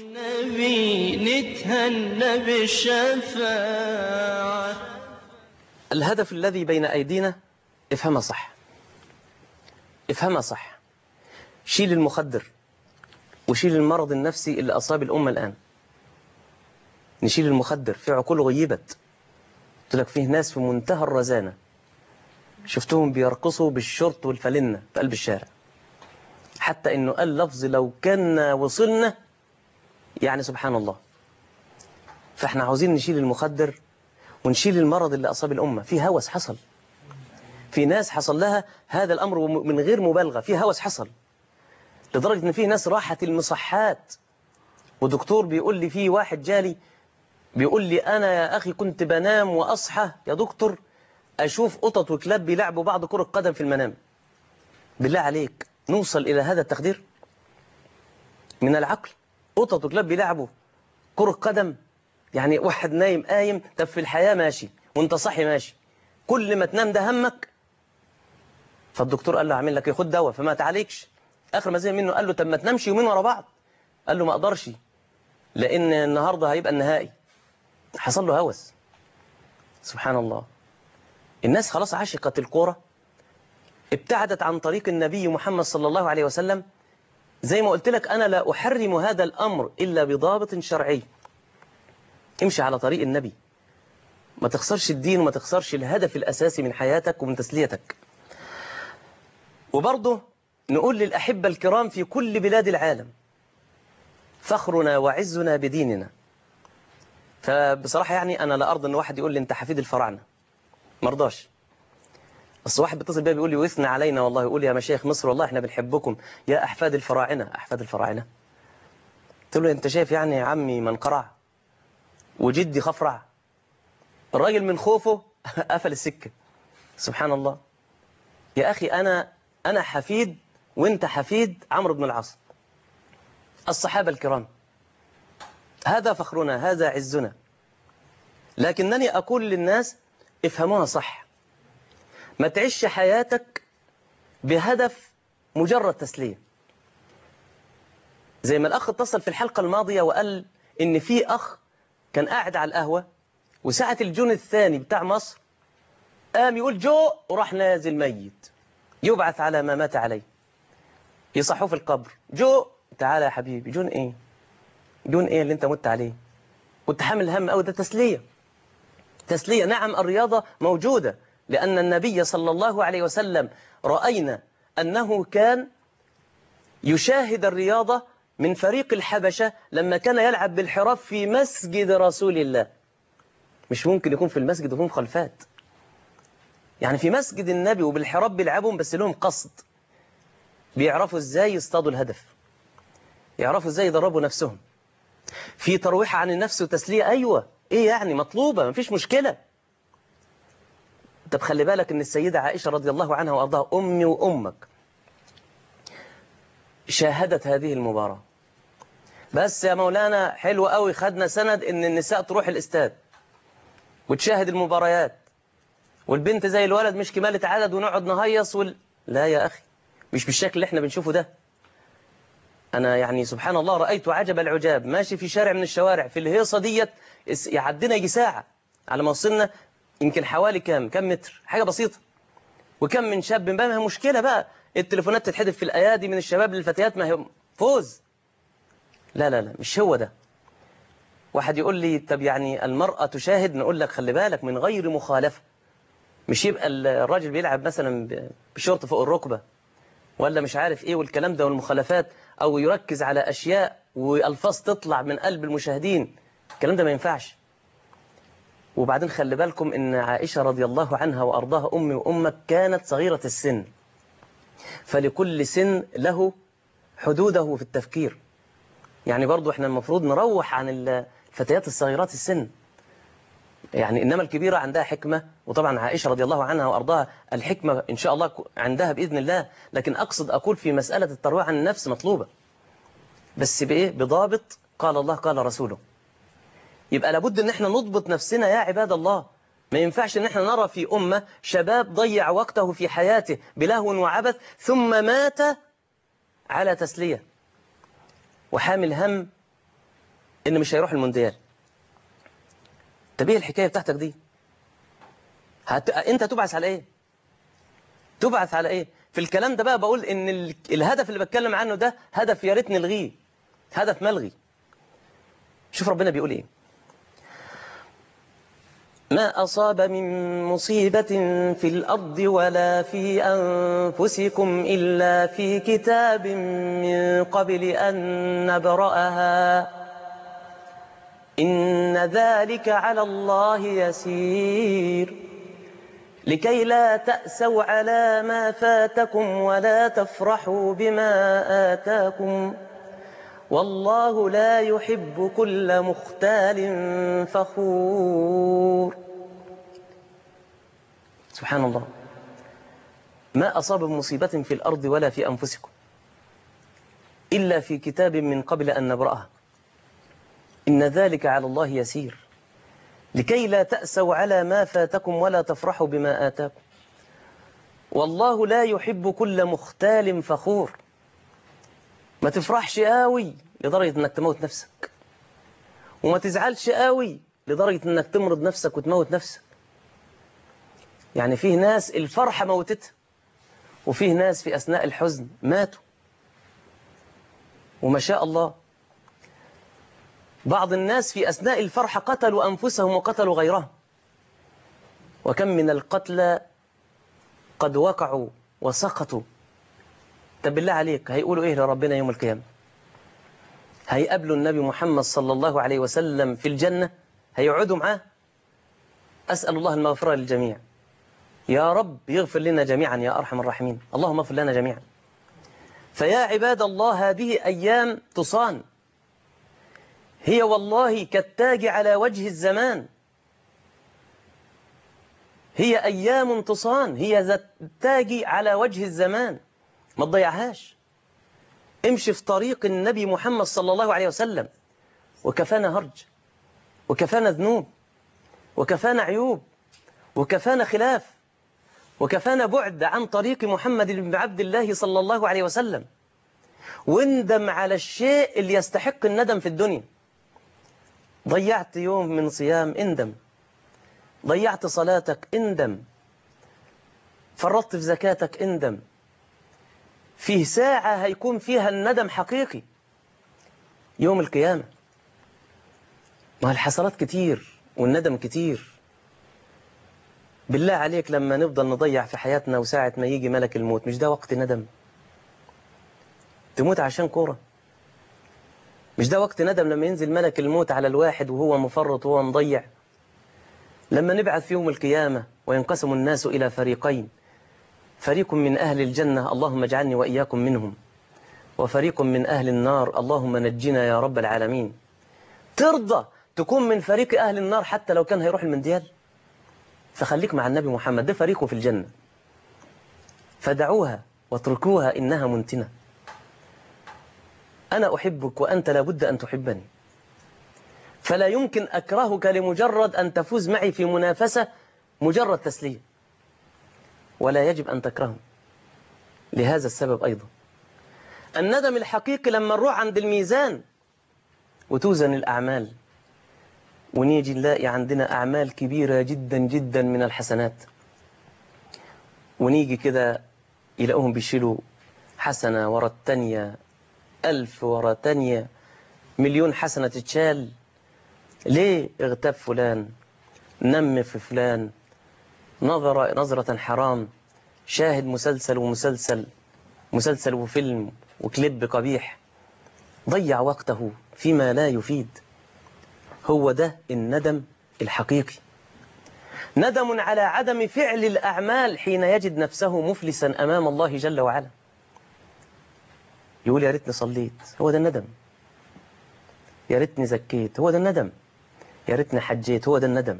نتهنى بالشفاعة. الهدف الذي بين أيدينا افهمها صح، افهمها صح. شيل المخدر وشيل المرض النفسي اللي أصاب الأمة الآن. نشيل المخدر، في عقول غيبت. قلت لك فيه ناس في منتهى الرزانة، شفتهم بيرقصوا بالشورت والفلنة في قلب الشارع، حتى إنه قال لفظ لو كان وصلنا، يعني سبحان الله. فإحنا عاوزين نشيل المخدر ونشيل المرض اللي أصاب الأمة. في هوس حصل، في ناس حصل لها هذا الأمر من غير مبالغة، في هوس حصل لدرجة إن في ناس راحت المصحات. ودكتور بيقول لي، في واحد جالي بيقول لي أنا يا أخي كنت بنام وأصحى يا دكتور أشوف قطط وكلاب بيلعبوا بعض كرة قدم في المنام. بالله عليك نوصل إلى هذا التقدير من العقل؟ قطط وكلاب بيلعبوا كرة قدم، يعني واحد نايم قايم. طب في الحياة ماشي وانت صحي ماشي، كل ما تنام ده همك. فالدكتور قال له عامل لك خد دواء فما تعالجش. آخر ما زي منه قال له طب ما تنامش يومين ورا بعض. قال له ما أقدرش لأن النهاردة هيبقى النهائي. حصل له هوس. سبحان الله. الناس خلاص عشقت الكورة، ابتعدت عن طريق النبي محمد صلى الله عليه وسلم. زي ما قلت لك أنا لا أحرم هذا الأمر إلا بضابط شرعي. امشي على طريق النبي، ما تخسرش الدين وما تخسرش الهدف الأساسي من حياتك ومن تسليتك. وبرضه نقول للأحبة الكرام في كل بلاد العالم فخرنا وعزنا بديننا. فبصراحة يعني أنا لا أرضى أن واحد يقول لي أنت حفيد الفراعنة، مرضاش. بس واحد بيتصل بيا بيقول لي ويثنى علينا والله، يقول يا مشايخ مصر والله احنا بنحبكم يا أحفاد الفراعنة. أحفاد الفراعنة؟ قلت له أنت شايف يعني يا عمي من قرع وجدي خفرع؟ الراجل من خوفه قفل السكة. سبحان الله. يا أخي أنا حفيد وأنت حفيد عمرو بن العاص، الصحابة الكرام، هذا فخرنا، هذا عزنا. لكنني أقول للناس افهموها صح، ما تعيش حياتك بهدف مجرد تسلية. زي ما الأخ اتصل في الحلقة الماضية وقال إن في أخ كان قاعد على القهوة وساعة الجون الثاني بتاع مصر قام يقول جو وراح نازل ميت، يبعث على ما مات عليه، يصحوه في القبر. جو تعالى يا حبيبي، جون إيه؟ جون إيه اللي أنت مت عليه؟ كنت حامل هم أو ده تسلية. تسلية. نعم الرياضة موجودة، لأن النبي صلى الله عليه وسلم رأينا أنه كان يشاهد الرياضة من فريق الحبشة لما كان يلعب بالحراف في مسجد رسول الله. مش ممكن يكون في المسجد وهم خلفات، يعني في مسجد النبي وبالحراف بيلعبهم، بس لهم قصد، بيعرفوا ازاي يصطادوا الهدف، يعرفوا ازاي يدربوا نفسهم في ترويح عن النفس وتسلية. أيوة، إيه يعني مطلوبة، مفيش مشكلة. طب خلي بالك إن السيدة عائشة رضي الله عنها وأرضاها أمي وأمك شاهدت هذه المباراة. بس يا مولانا حلو قوي، خدنا سند إن النساء تروح الاستاد وتشاهد المباريات والبنت زي الولد مش كمالة عدد ونقعد نهيص لا يا أخي، مش بالشكل اللي احنا بنشوفه ده. أنا يعني سبحان الله رأيت عجب العجاب، ماشي في شارع من الشوارع في الهيصة ديت، يعدينا يجي ساعة على ما وصلنا، يمكن حوالي كم متر، حاجة بسيطة، وكم من شاب. ما هي مشكلة بقى التليفونات تتحدف في الأيادي من الشباب للفتيات، ما هي فوز. لا لا لا، مش هو ده. واحد يقول لي طب يعني المرأة تشاهد، نقول لك خلي بالك من غير مخالفة. مش يبقى الراجل بيلعب مثلا بشورت فوق الركبة ولا مش عارف ايه والكلام ده والمخالفات، او يركز على اشياء والفاظ تطلع من قلب المشاهدين، الكلام ده ما ينفعش. وبعدين خلي بالكم ان عائشة رضي الله عنها وارضاها امي وامك كانت صغيرة السن، فلكل سن له حدوده في التفكير. يعني برضو احنا المفروض نروح عن الفتيات الصغيرات السن، يعني إنما الكبيرة عندها حكمة، وطبعا عائشة رضي الله عنها وأرضاها الحكمة إن شاء الله عندها بإذن الله. لكن أقصد أقول في مسألة الترويع عن النفس مطلوبة، بس بإيه؟ بضابط، قال الله قال رسوله. يبقى لابد إن احنا نضبط نفسنا يا عباد الله. ما ينفعش إن احنا نرى في أمة شباب ضيع وقته في حياته بلهو وعبث ثم مات على تسلية وحامل هم إن مش هيروح المونديال. طب ايه الحكاية بتاعتك دي؟ انت تبعث على ايه؟ تبعث على ايه؟ في الكلام ده بقى بقول ان الهدف اللي بتكلم عنه ده هدف يا ريت نلغيه، هدف ملغي. شوف ربنا بيقول ايه: ما أصاب من مصيبة في الأرض ولا في أنفسكم إلا في كتاب من قبل أن نبرأها إن ذلك على الله يسير لكي لا تأسوا على ما فاتكم ولا تفرحوا بما آتاكم والله لا يحب كل مختال فخور. سبحان الله. ما أصاب من مصيبة في الأرض ولا في أنفسكم إلا في كتاب من قبل أن نبرأها إن ذلك على الله يسير لكي لا تأسوا على ما فاتكم ولا تفرحوا بما آتاكم والله لا يحب كل مختال فخور. ما تفرحش قوي لدرجة أنك تموت نفسك، وما تزعلش قوي لدرجة أنك تمرض نفسك وتموت نفسك. يعني فيه ناس الفرحة موتتها، وفيه ناس في أثناء الحزن ماتوا، وما شاء الله بعض الناس في أثناء الفرحة قتلوا أنفسهم وقتلوا غيرهم. وكم من القتلى قد وقعوا وسقطوا طب بالله عليك هيقولوا إيه لربنا يوم القيامة؟ هيقابلوا النبي محمد صلى الله عليه وسلم في الجنة، هيقعدوا معاه. أسأل الله المغفرة للجميع، يا رب يغفر لنا جميعا يا أرحم الراحمين، اللهم اغفر لنا جميعا. فيا عباد الله، هذه أيام تصان، هي والله كالتاج على وجه الزمان، هي أيام تصان، هي ذات التاج على وجه الزمان، ما تضيعهاش. امشي في طريق النبي محمد صلى الله عليه وسلم، وكفانا هرج، وكفانا ذنوب، وكفانا عيوب، وكفانا خلاف، وكفانا بعد عن طريق محمد بن عبد الله صلى الله عليه وسلم. واندم على الشيء اللي يستحق الندم في الدنيا. ضيعت يوم من صيام، اندم. ضيعت صلاتك، اندم. فرطت في زكاتك، اندم. فيه ساعة هيكون فيها الندم حقيقي يوم القيامة. ما الحسرات كتير والندم كتير. بالله عليك لما نفضل نضيع في حياتنا وساعة ما يجي ملك الموت، مش ده وقت ندم؟ تموت عشان كورة؟ مش ده وقت ندم لما ينزل ملك الموت على الواحد وهو مفرط وهو مضيع؟ لما نبعث في يوم القيامة وينقسم الناس إلى فريقين، فريق من أهل الجنة اللهم اجعلني وإياكم منهم، وفريق من أهل النار اللهم نجنا يا رب العالمين. ترضى تكون من فريق أهل النار حتى لو كان هيروح المنديال؟ فخليك مع النبي محمد، ده فريقه في الجنة. فدعوها واتركوها إنها منتنة. أنا أحبك وأنت لابد أن تحبني، فلا يمكن أكرهك لمجرد أن تفوز معي في منافسة مجرد تسليم، ولا يجب أن تكرهني لهذا السبب أيضا. الندم الحقيقي لما نروح عند الميزان وتوزن الأعمال، ونيجي نلاقي عندنا أعمال كبيرة جدا جدا من الحسنات، ونيجي كده يلاقوهم بيشيلوا حسنة ورا التانية، 1000 ورا التانية، 1,000,000 حسنة تتشال. ليه؟ اغتاب فلان، نم في فلان، نظر نظرة حرام، شاهد مسلسل وفيلم وكليب قبيح، ضيع وقته فيما لا يفيد. هو ده الندم الحقيقي. ندم على عدم فعل الأعمال حين يجد نفسه مفلسا أمام الله جل وعلا. يقول يا ريتني صليت، هو ده الندم. يا ريتني زكيت، هو ده الندم. يا ريتني حجيت، هو ده الندم.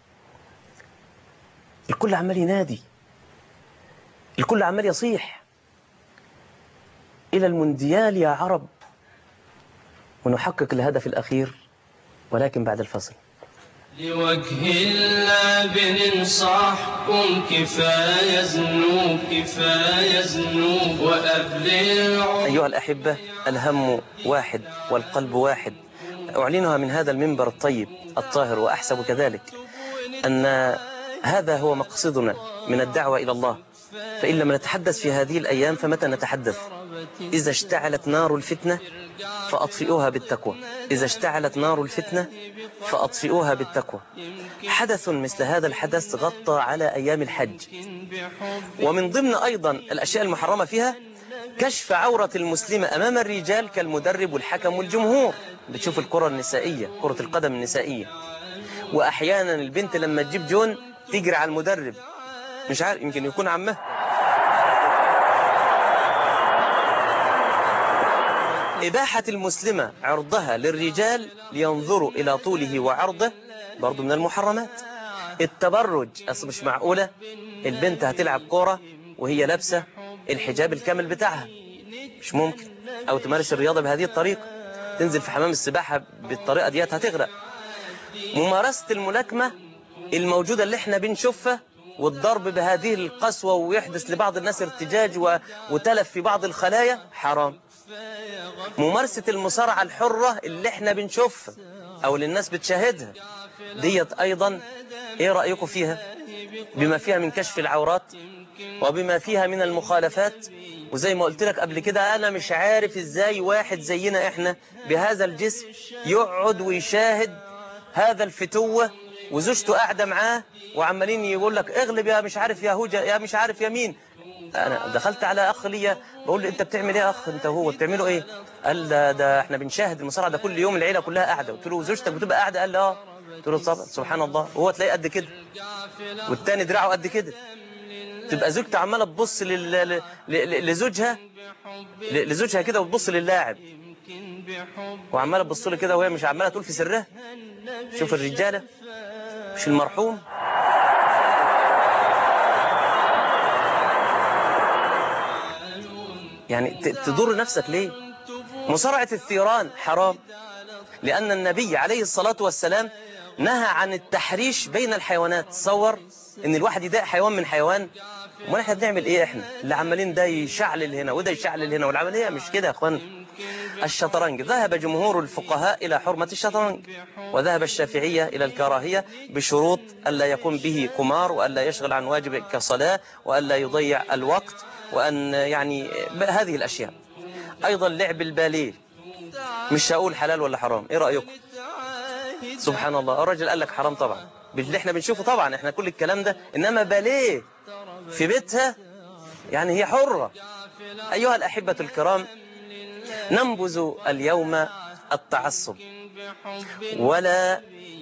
الكل عمال ينادي، الكل عمال يصيح إلى المونديال يا عرب، ونحقق الهدف الأخير، ولكن بعد الفصل. لوجه الله بننصحكم، كفاية ذنوب كفاية ذنوب وقبل أيها الأحبة، الهم واحد والقلب واحد. أعلنها من هذا المنبر الطيب الطاهر، وأحسب كذلك أن هذا هو مقصدنا من الدعوة إلى الله. فإن لم نتحدث في هذه الأيام فمتى نتحدث؟ إذا اشتعلت نار الفتنة فأطفئوها بالتقوى. إذا اشتعلت نار الفتنة فأطفئوها بالتقوى. حدث مثل هذا الحدث غطى على أيام الحج، ومن ضمن أيضا الأشياء المحرمة فيها كشف عورة المسلمة أمام الرجال كالمدرب والحكم والجمهور. بتشوف الكرة النسائية، كرة القدم النسائية، وأحيانا البنت لما تجيب جون تجري على المدرب، مش عارف يمكن يكون عمه. إباحة المسلمة عرضها للرجال لينظروا إلى طوله وعرضه برضو من المحرمات. التبرج، أصل مش معقولة البنت هتلعب كورة وهي لابسة الحجاب الكامل بتاعها، مش ممكن. أو تمارس الرياضة بهذه الطريقة، تنزل في حمام السباحة بالطريقة ديت هتغرق. ممارسة الملاكمة الموجودة اللي احنا بنشوفها، والضرب بهذه القسوة ويحدث لبعض الناس ارتجاج وتلف في بعض الخلايا، حرام. ممارسة المصارعة الحرة اللي احنا بنشوفها او اللي الناس بتشاهدها ديت ايضا، ايه رأيكم فيها؟ بما فيها من كشف العورات وبما فيها من المخالفات. وزي ما قلت لك قبل كده، انا مش عارف ازاي واحد زينا احنا بهذا الجسم يقعد ويشاهد هذا الفتوة وزوجته قاعدة معاه وعمالين يقول لك اغلب يا مش عارف يا هوجة يا مش عارف يا مين. أنا دخلت على أخ ليا بقول له أنت بتعمل إيه يا أخ أنت وهو بتعملوا إيه؟ قال ده إحنا بنشاهد المصارعة ده كل يوم، العيلة كلها قاعدة. قلت له زوجتك بتبقى قاعدة؟ قال لي آه. قلت له سبحان الله، وهو تلاقيه قد كده والتاني دراعه قد كده، تبقى زوجته عمالة تبص لزوجها كده وتبص للاعب، وعمالة تبص له كده وهي مش عمالة تقول في سرها. شوف الرجالة مش المرحوم. يعني تضر نفسك ليه؟ مصارعة الثيران حرام، لأن النبي عليه الصلاة والسلام نهى عن التحريش بين الحيوانات. تصور إن الواحد يضايق حيوان من حيوان. امال احنا بنعمل ايه؟ احنا اللي عمالين ده يشعلل هنا وده يشعلل هنا، والعملية مش كده يا اخوان. الشطرنج ذهب جمهور الفقهاء إلى حرمة الشطرنج، وذهب الشافعية إلى الكراهية بشروط ألا يكون به قمار، وألا يشغل عن واجب كصلاة، وألا يضيع الوقت، وأن يعني هذه الأشياء. أيضا لعب الباليه، مش هقول حلال ولا حرام، إيه رأيكم؟ سبحان الله، الراجل قال لك حرام طبعا باللي احنا بنشوفه طبعا، احنا كل الكلام ده، إنما باليه في بيتها يعني هي حرة. أيها الأحبة الكرام، ننبذ اليوم التعصب ولا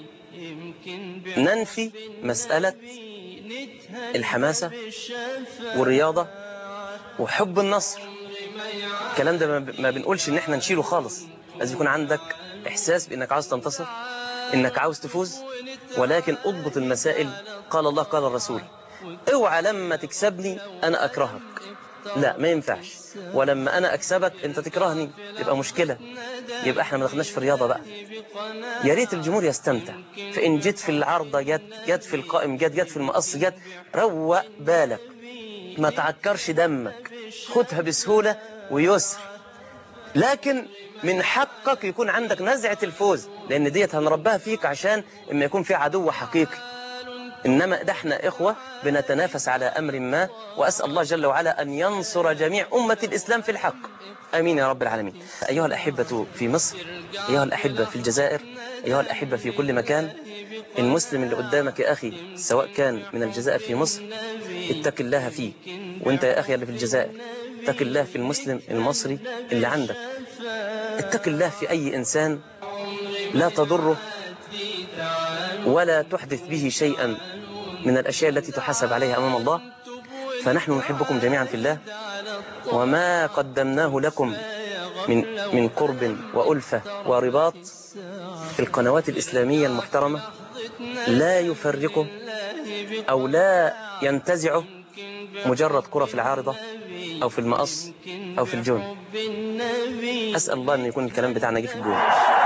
ننفي مسألة الحماسة والرياضة وحب النصر. الكلام ده ما بنقولش ان احنا نشيله خالص، لازم يكون عندك احساس بانك عاوز تنتصر، انك عاوز تفوز، ولكن اضبط المسائل. قال الله قال الرسول. اوعى لما تكسبني انا اكرهك، لا ما ينفعش، ولما انا اكسبك انت تكرهني يبقى مشكلة، يبقى احنا ما دخلناش في الرياضة بقى. يا ريت الجمهور يستمتع، فإن جيت في العارضة جت في القائم جت في المقص جت، روق بالك، ما تعكرش دمك، خدها بسهولة ويسر. لكن من حقك يكون عندك نزعة الفوز، لأن ديت هنربها فيك عشان إما يكون في عدو حقيقي. إنما ده احنا إخوة بنتنافس على أمر ما، وأسأل الله جل وعلا أن ينصر جميع أمة الإسلام في الحق، آمين يا رب العالمين. أيها الأحبة في مصر، أيها الأحبة في الجزائر، أيها الأحبة في كل مكان، المسلم اللي قدامك يا أخي سواء كان من الجزائر في مصر اتق الله فيه، وانت يا أخي اللي في الجزائر اتق الله في المسلم المصري اللي عندك، اتق الله في أي إنسان لا تضره ولا تحدث به شيئا من الأشياء التي تحاسب عليها أمام الله. فنحن نحبكم جميعا في الله، وما قدمناه لكم من قرب وألفة ورباط في القنوات الإسلامية المحترمة لا يفرقه أو لا ينتزعه مجرد كرة في العارضة أو في المقص أو في الجون. أسأل الله أن يكون الكلام بتاعنا جه في الجون.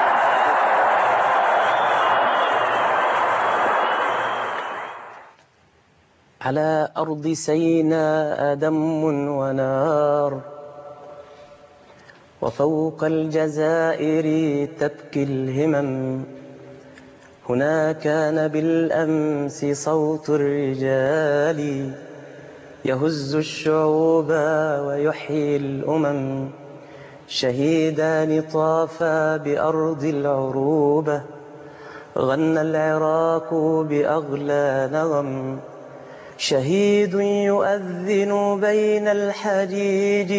على أرض سيناء دم ونار، وفوق الجزائر تبكي الهمم، هنا كان بالأمس صوت الرجال يهز الشعوب ويحيي الأمم، شهيدان طافا بأرض العروبة، غنى العراق بأغلى نغم، شهيد يؤذن بين الحجيج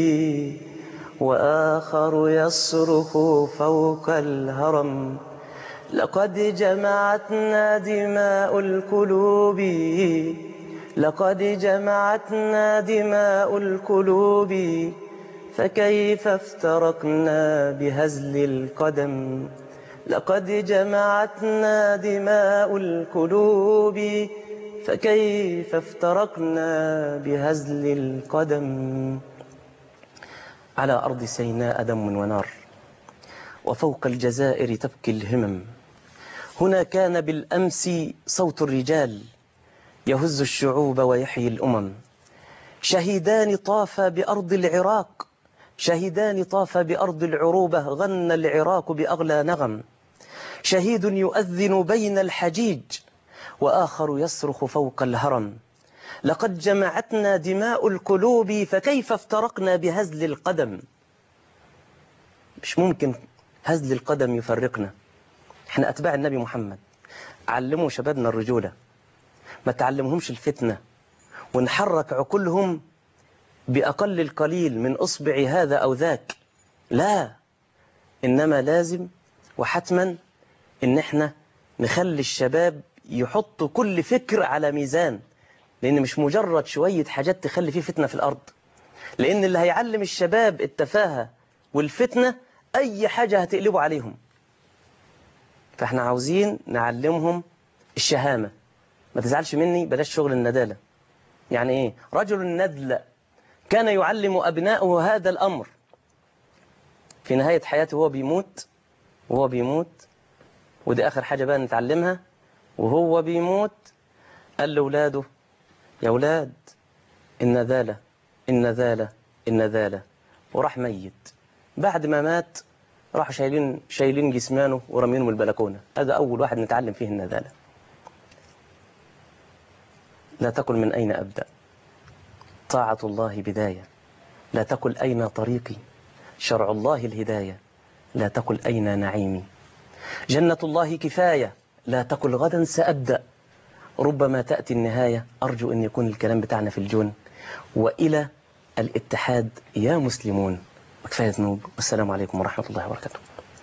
وآخر يصرخ فوق الهرم، لقد جمعتنا دماء القلوب، لقد جمعتنا دماء القلوب، فكيف افترقنا بهزل القدم، لقد جمعتنا دماء القلوب، فكيف افترقنا بهزل القدم. على أرض سيناء دم ونار، وفوق الجزائر تبكي الهمم، هنا كان بالأمس صوت الرجال يهز الشعوب ويحيي الأمم، شهيدان طافا بأرض العراق، شهيدان طافا بأرض العروبة، غنى العراق بأغلى نغم، شهيد يؤذن بين الحجيج وآخر يصرخ فوق الهرم، لقد جمعتنا دماء القلوب، فكيف افترقنا بهزل القدم. مش ممكن هزل القدم يفرقنا. احنا أتباع النبي محمد، علموا شبابنا الرجولة، ما تعلمهمش الفتنة ونحرك عقولهم بأقل القليل من أصبع هذا أو ذاك، لا، إنما لازم وحتما إن احنا نخلي الشباب يحطوا كل فكر على ميزان، لأن مش مجرد شوية حاجات تخلي فيه فتنة في الأرض، لأن اللي هيعلم الشباب التفاهة والفتنة أي حاجة هتقلبوا عليهم. فاحنا عاوزين نعلمهم الشهامة. ما تزعلش مني، بلاش شغل الندالة. يعني ايه؟ رجل النذل كان يعلم أبنائه هذا الأمر، في نهاية حياته وهو بيموت ودي آخر حاجة بقى نتعلمها، وهو بيموت قال لأولاده: يا أولاد، إن ذالة، وراح ميت. بعد ما مات راحوا شايلين جسمانه ورمينه من البلكونة. هذا أول واحد نتعلم فيه النذالة. لا تقل من أين أبدأ، طاعة الله بداية. لا تقل أين طريقي، شرع الله الهداية. لا تقل أين نعيمي، جنة الله كفاية. لا تقل غدا سأبدأ، ربما تأتي النهاية. أرجو أن يكون الكلام بتاعنا في الجون. وإلى الاتحاد يا مسلمون، وكفاية ذنوب. والسلام عليكم ورحمة الله وبركاته.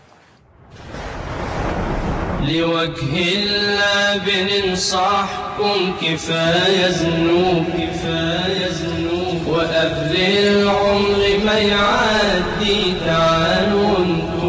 لوجه الله بننصحكم، كفاية ذنوب، وقبل العمر ما يعدي تعالوا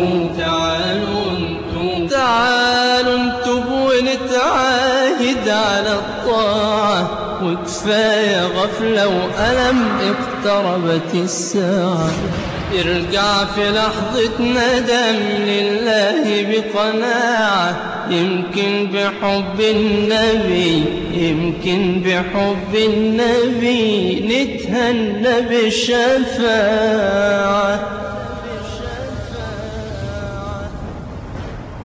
انتم ونتعاهد على الطاعة، وكفاية غفلة وألم اقتربت الساعة. ارجع في لحظة ندم لله بقناعة، يمكن بحب النبي نتهنى بالشفاعة.